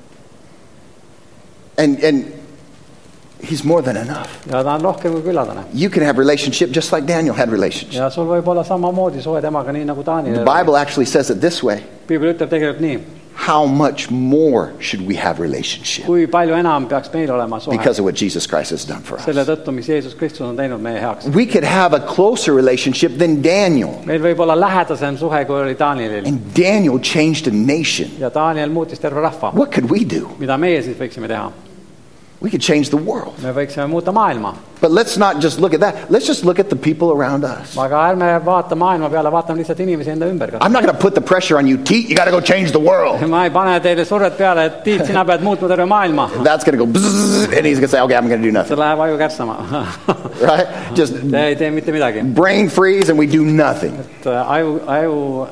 And he's more than enough. Ja ta on rohkem kui küllaldane. You can have relationship just like Daniel had relationship. Ja sul võib olla samamoodi suhe temaga, nii nagu Daniel. The Bible actually says it this way. Piibel ütleb tegelikult nii. How much more should we have relationship? Kui palju enam peaks meil olema suhe? Because of what Jesus Christ has done for us. Selle tõttu, mis Jeesus Kristus on teinud meie heaks. We could have a closer relationship than Daniel. Meil võib olla lähedasem suhe, kui oli Danielil. And Daniel changed a nation. Ja Daniel muutis terve rahva. What could we do? Mida meie siis võiksime teha? We could change the world. Me võiksime muuta maailma. But let's not just look at that. Let's just look at the people around us. Aga ärme vaata maailma peale, vaatame lihtsalt inimesi enda ümber. I'm not going to put the pressure on you, Teet. You got to go change the world. Ma ei pane teile survet peale, et Tiit, sina pead muutma terve maailma. That's going to go bzzz, and he's going to say, okay, I'm going to do See nothing. läheb aju kärsama. Right? Just Te ei tee mitte midagi. brain freeze and we do nothing. Et aju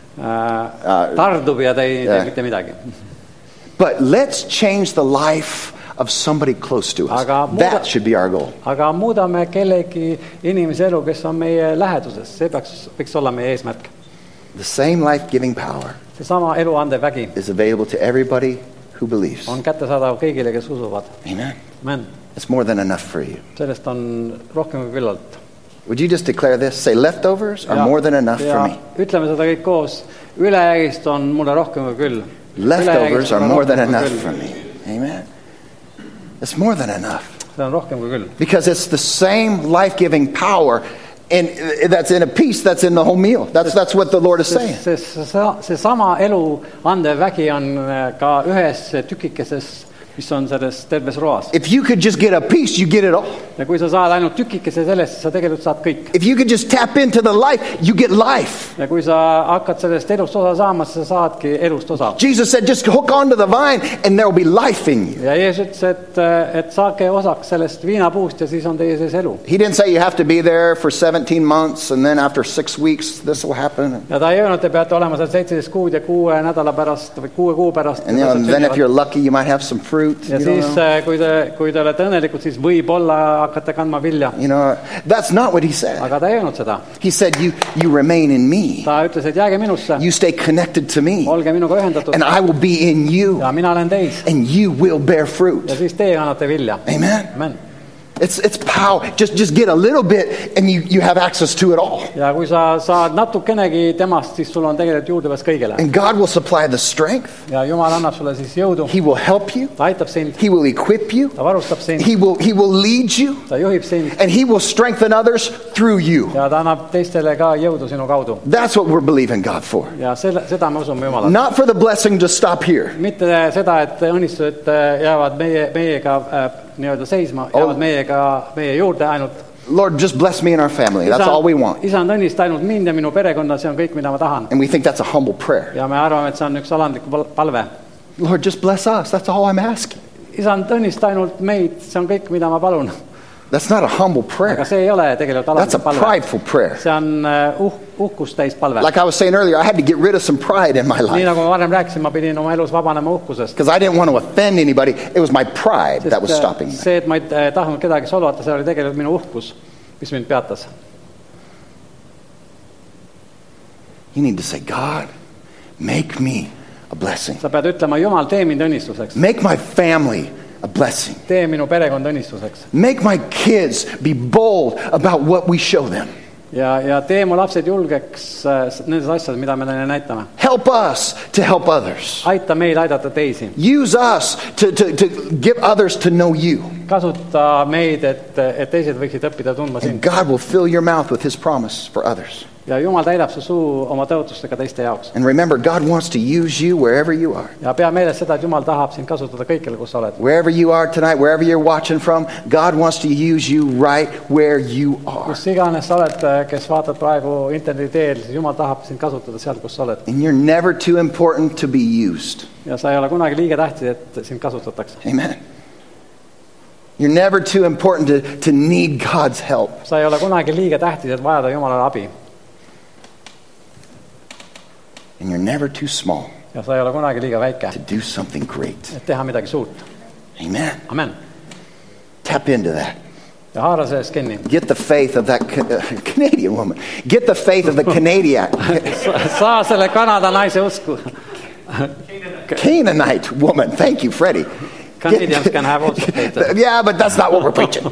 tardub ja te ei tee mitte midagi. But let's change the life of somebody close to us. That should be our goal. Aga muudame kellegi inimese elu, kes on meie läheduses. See võiks olla meie eesmärk. The same life-giving power See sama elu andev vägi is available to everybody who believes. on kättesaadav kõigile, kes usuvad. Amen. Amen. It's more than enough for you. Sellest on rohkem kui küllalt. Would you just declare this? Say, leftovers are more than enough for me. Ütleme seda kõik koos. Ülejäägist on mulle rohkem kui küll. Leftovers are more than enough for me. Amen. It's more than enough. See on rohkem kui küll. Because it's the same life-giving power and that's in a piece that's in the whole meal. That's what the Lord is saying. See sama elu andev vägi on ka ühes tükikeses, mis on selles terves roas. If you could just get a piece, you get it all. Ja kui sa saad ainult tükikese sellest, siis sa tegelikult saad kõik. If you could just tap into the life, you get life. Ja kui sa hakkad sellest elust osa saama, siis sa saadki elust osa. Jesus said, just hook onto the vine and there will be life in you. Ja Jeesus ütles, et saage osaks sellest viinapuust ja siis on teie sees elu. He didn't say you have to be there for 17 months and then after 6 weeks this will happen. Ja ta ei öelnud, te peate olema seal 17 kuud ja 6 nädala pärast või 6 kuu pärast. And then if you're lucky, you might have some fruit. Ja siis, kui te olete õnnelikud, siis võib-olla hakkate kandma vilja. That's not what he said. Aga ta ei öelnud seda. He said, you remain in me. Ta ütles, et jääge minusse. You stay connected to me. Olge minuga ühendatud. And I will be in you. Ja mina olen teis. And you will bear fruit. Ja siis teie kannate vilja. Amen. Amen. It's power. Just get a little bit and you have access to it all. Ja kui sa saad natukenegi temast, siis sul on tegelikult juurdepääs kõigele. And God will supply the strength. Ja Jumal annab sulle siis jõudu. He will help you. Ta aitab sind. He will equip you. Ta varustab sind. He will lead you. Ta juhib sind. And he will strengthen others through you. Ja ta annab teistele ka jõudu sinu kaudu. That's what we're believing God for. Ja seda me usume Jumalale. Not for the blessing to stop here. Mitte seda, et õnnistused jäävad meiega nii-öelda seisma, jäävad meie juurde ainult. Lord, just bless me and our family. That's all we want. Isand õnnista ainult mind ja minu perekonna, see on kõik, mida ma tahan. And we think that's a humble prayer. Ja me arvame, et see on üks alandlik palve. Lord, just bless us. That's all I'm asking. Isand õnnista ainult meid, see on kõik, mida ma palun. That's not a humble prayer. Aga see ei ole tegelikult That's a alandlik palve. prideful prayer. See on uhkust täis palve. Like I was saying earlier, I had to get rid of some pride in my Nii life. nagu ma varem rääkisin, ma pidin oma elus vabanema uhkusest. Because I didn't want to offend anybody. It was my pride that was stopping me. See, et ma ei tahtnud kedagi solvata, see oli tegelikult minu uhkus, mis mind peatas. You need to say, God, make me a blessing. Sa pead ütlema, Jumal, tee mind õnnistuseks. Make my family a blessing. Tee minu perekond õnnistuseks. Make my kids be bold about what we show them. ja tee mu lapsed julgeks nendes asjades, mida me neile näitame. Help us to help others. Aita meil aidata teisi. Use us to give others to know you. Kasuta meid, et teised võiksid õppida tundma And sind. God will fill your mouth with his promise for others. Ja Jumal täidab su suu oma tõotustega teiste jaoks. And remember, God wants to use you wherever you are. Ja pea meeles seda, et Jumal tahab sind kasutada kõikjal, kus sa oled. Wherever you are tonight, wherever you're watching from, God wants to use you right where you are. Kus iganes sa oled, kes vaatad praegu interneti teel, siis Jumal tahab sind kasutada seal, kus sa oled. And you're never too important to be used. Ja sa ei ole kunagi liiga tähtis, et sind kasutatakse. Amen. You're never too important to need God's help. Sa ei ole kunagi liiga tähtis, et vajada Jumalale abi. And you're never too small Ja sa ei ole kunagi liiga väike, to do something great. et teha midagi suurt. Amen. Amen. Tap into that. Ja haara sellest kinni. Get the faith of that Canadian woman. Get the faith of the Canadian Saa selle Kanada naise usku. Canaanite woman. Thank you, Freddie. Canadians can have also faith. Yeah, but that's not what we're preaching.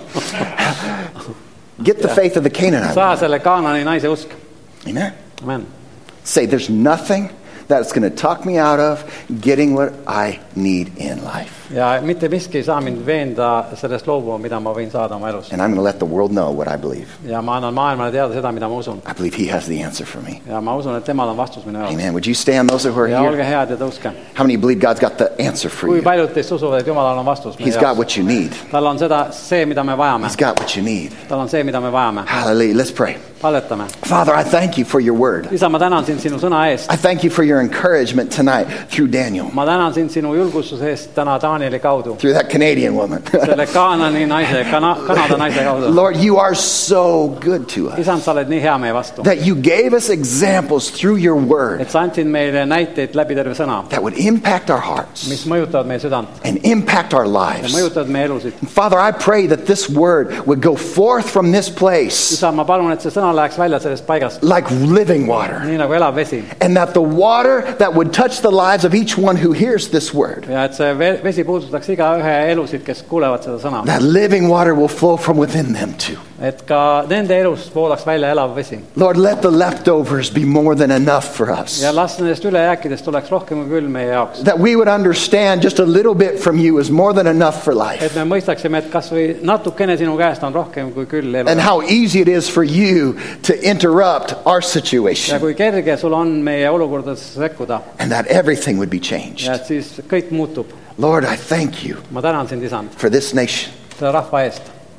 Get the faith of the Canaanite. Saa selle Kaanani naise usk. Amen. Amen. Say, there's nothing that's going to talk me out of getting what I need in life. Ja mitte miski ei saa mind veenda sellest loobuma, mida ma võin saada oma elus. And I'm going to let the world know what I believe. Ja ma annan maailmale teada seda, mida ma usun. I believe he has the answer for me. Ja ma usun, et temal on vastus minu jaoks. Amen. Would you stand, those who are Ja olge here? head ja tõuske. How many believe God's got the answer for Kui you? paljud teist usuvad, et Jumalal on vastus meie He's got jaoks? what you need. Tal on see, mida me vajame. He's got what you need. Tal on see, mida me vajame. Hallelujah. Let's pray. Palvetame. Father, I thank you for your word. Isa, ma tänan sind sinu sõna eest. I thank you for your encouragement tonight through Daniel, Ma tänan sind sinu julgustuse eest täna Danieli kaudu. through that Canadian woman. Selle Kaanani naise, Kanada naise kaudu. Lord, you are so good to us Isand, sa oled nii hea meie vastu. that you gave us examples through your word Et sa andsid meile näiteid läbi terve sõna, that would impact our hearts mis mõjutavad meie südant and impact our ja lives. mõjutavad meie elusid. Father, I pray that this word would go forth from this place Isa, ma palun, et see sõna läheks välja sellest paigast, like living water, nii nagu elav vesi. and that the water that would touch the lives of each one who hears this word, Ja et see vesi puudutaks igaühe elusid, kes kuulevad seda sõna. that living water will flow from within them too. Et ka nende elust voolaks välja elav vesi. Lord, let the leftovers be more than enough for us. Ja las nendest ülejääkidest tuleks rohkem kui küll meie jaoks. That we would understand just a little bit from you is more than enough for life. Et me mõistaksime, et kas või natukene sinu käest on rohkem kui küll elu. And how easy it is for you to interrupt our Ja situation. kui kerge sul on meie olukordadesse sekkuda. And that everything would be changed. Ja et siis kõik muutub. Lord, I thank you Ma tänan sind, Isand, for this nation. selle rahva eest.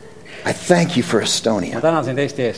I thank you for Ma Estonia. tänan sind Eesti eest.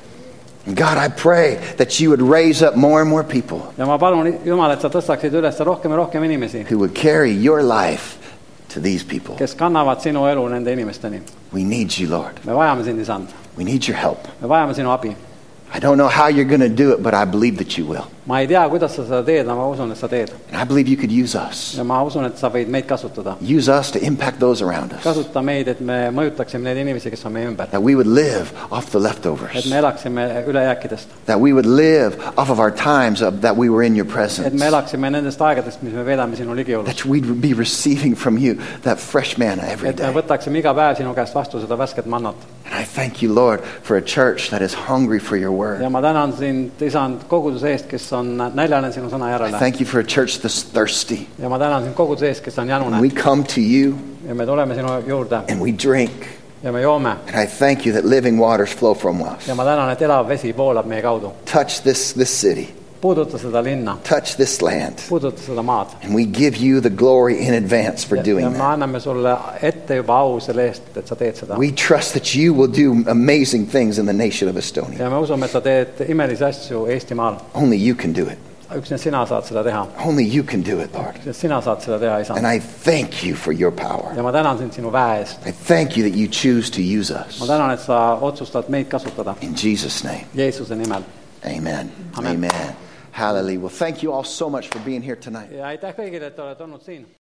And God, I pray that you would raise up more and more people Ja ma palun, Jumal, et sa tõstaksid üles rohkem ja rohkem inimesi, who would carry your life to these people. kes kannavad sinu elu nende inimesteni. We need you, Lord. Me vajame sind, Isand. We need your help. Me vajame sinu abi. I don't know how you're going to do it, but I believe that you will. Ma ei tea, kuidas sa seda teed, aga ma usun, et sa teed. And I believe you could use us. Ja ma usun, et sa võid meid kasutada. Use us to impact those around us. Kasuta meid, et me mõjutaksime neid inimesi, kes on meie ümber. That we would live off the Et leftovers. me elaksime ülejääkidest. That we would live off of our times that we were in your Et presence. me elaksime nendest aegadest, mis me veedame sinu ligiolus. That we'd be receiving from you that fresh manna every Et me day. võtaksime iga päev sinu käest vastu seda värsket mannat. And I thank you, Lord, for a church that is hungry for your word. Ja ma tänan sind, Isand, koguduse eest, kes on näljane sinu sõna I järele. thank you for a church that's thirsty. Ja ma tänan sind koguduse eest, kes on janune. We come to you Ja me tuleme sinu juurde and we drink. ja me joome. And I thank you that living waters flow from us. Ja ma tänan, et elav vesi voolab meie kaudu. Touch this city. Puuduta seda linna, Touch this land. puuduta seda maad. And we give you the glory in advance for Ja doing me that. anname sulle ette juba au selle eest, et sa teed seda. We trust that you will do amazing things in the nation of Estonia. Ja me usume, et sa teed imelisi asju Eestimaal. Only you can do it. Üksnes sina saad seda teha. Only you can do it, Lord. Üksnes sina saad seda teha, Isa. And I thank you for your power. Ja ma tänan sind sinu väe eest. I thank you that you choose to use us. Ma tänan, et sa otsustad meid kasutada. In Jesus' name, Jeesuse nimel. amen. Amen. Amen. Hallelujah. Well, thank you all so much for being here tonight. Ja aitäh kõigile, et olete olnud siin.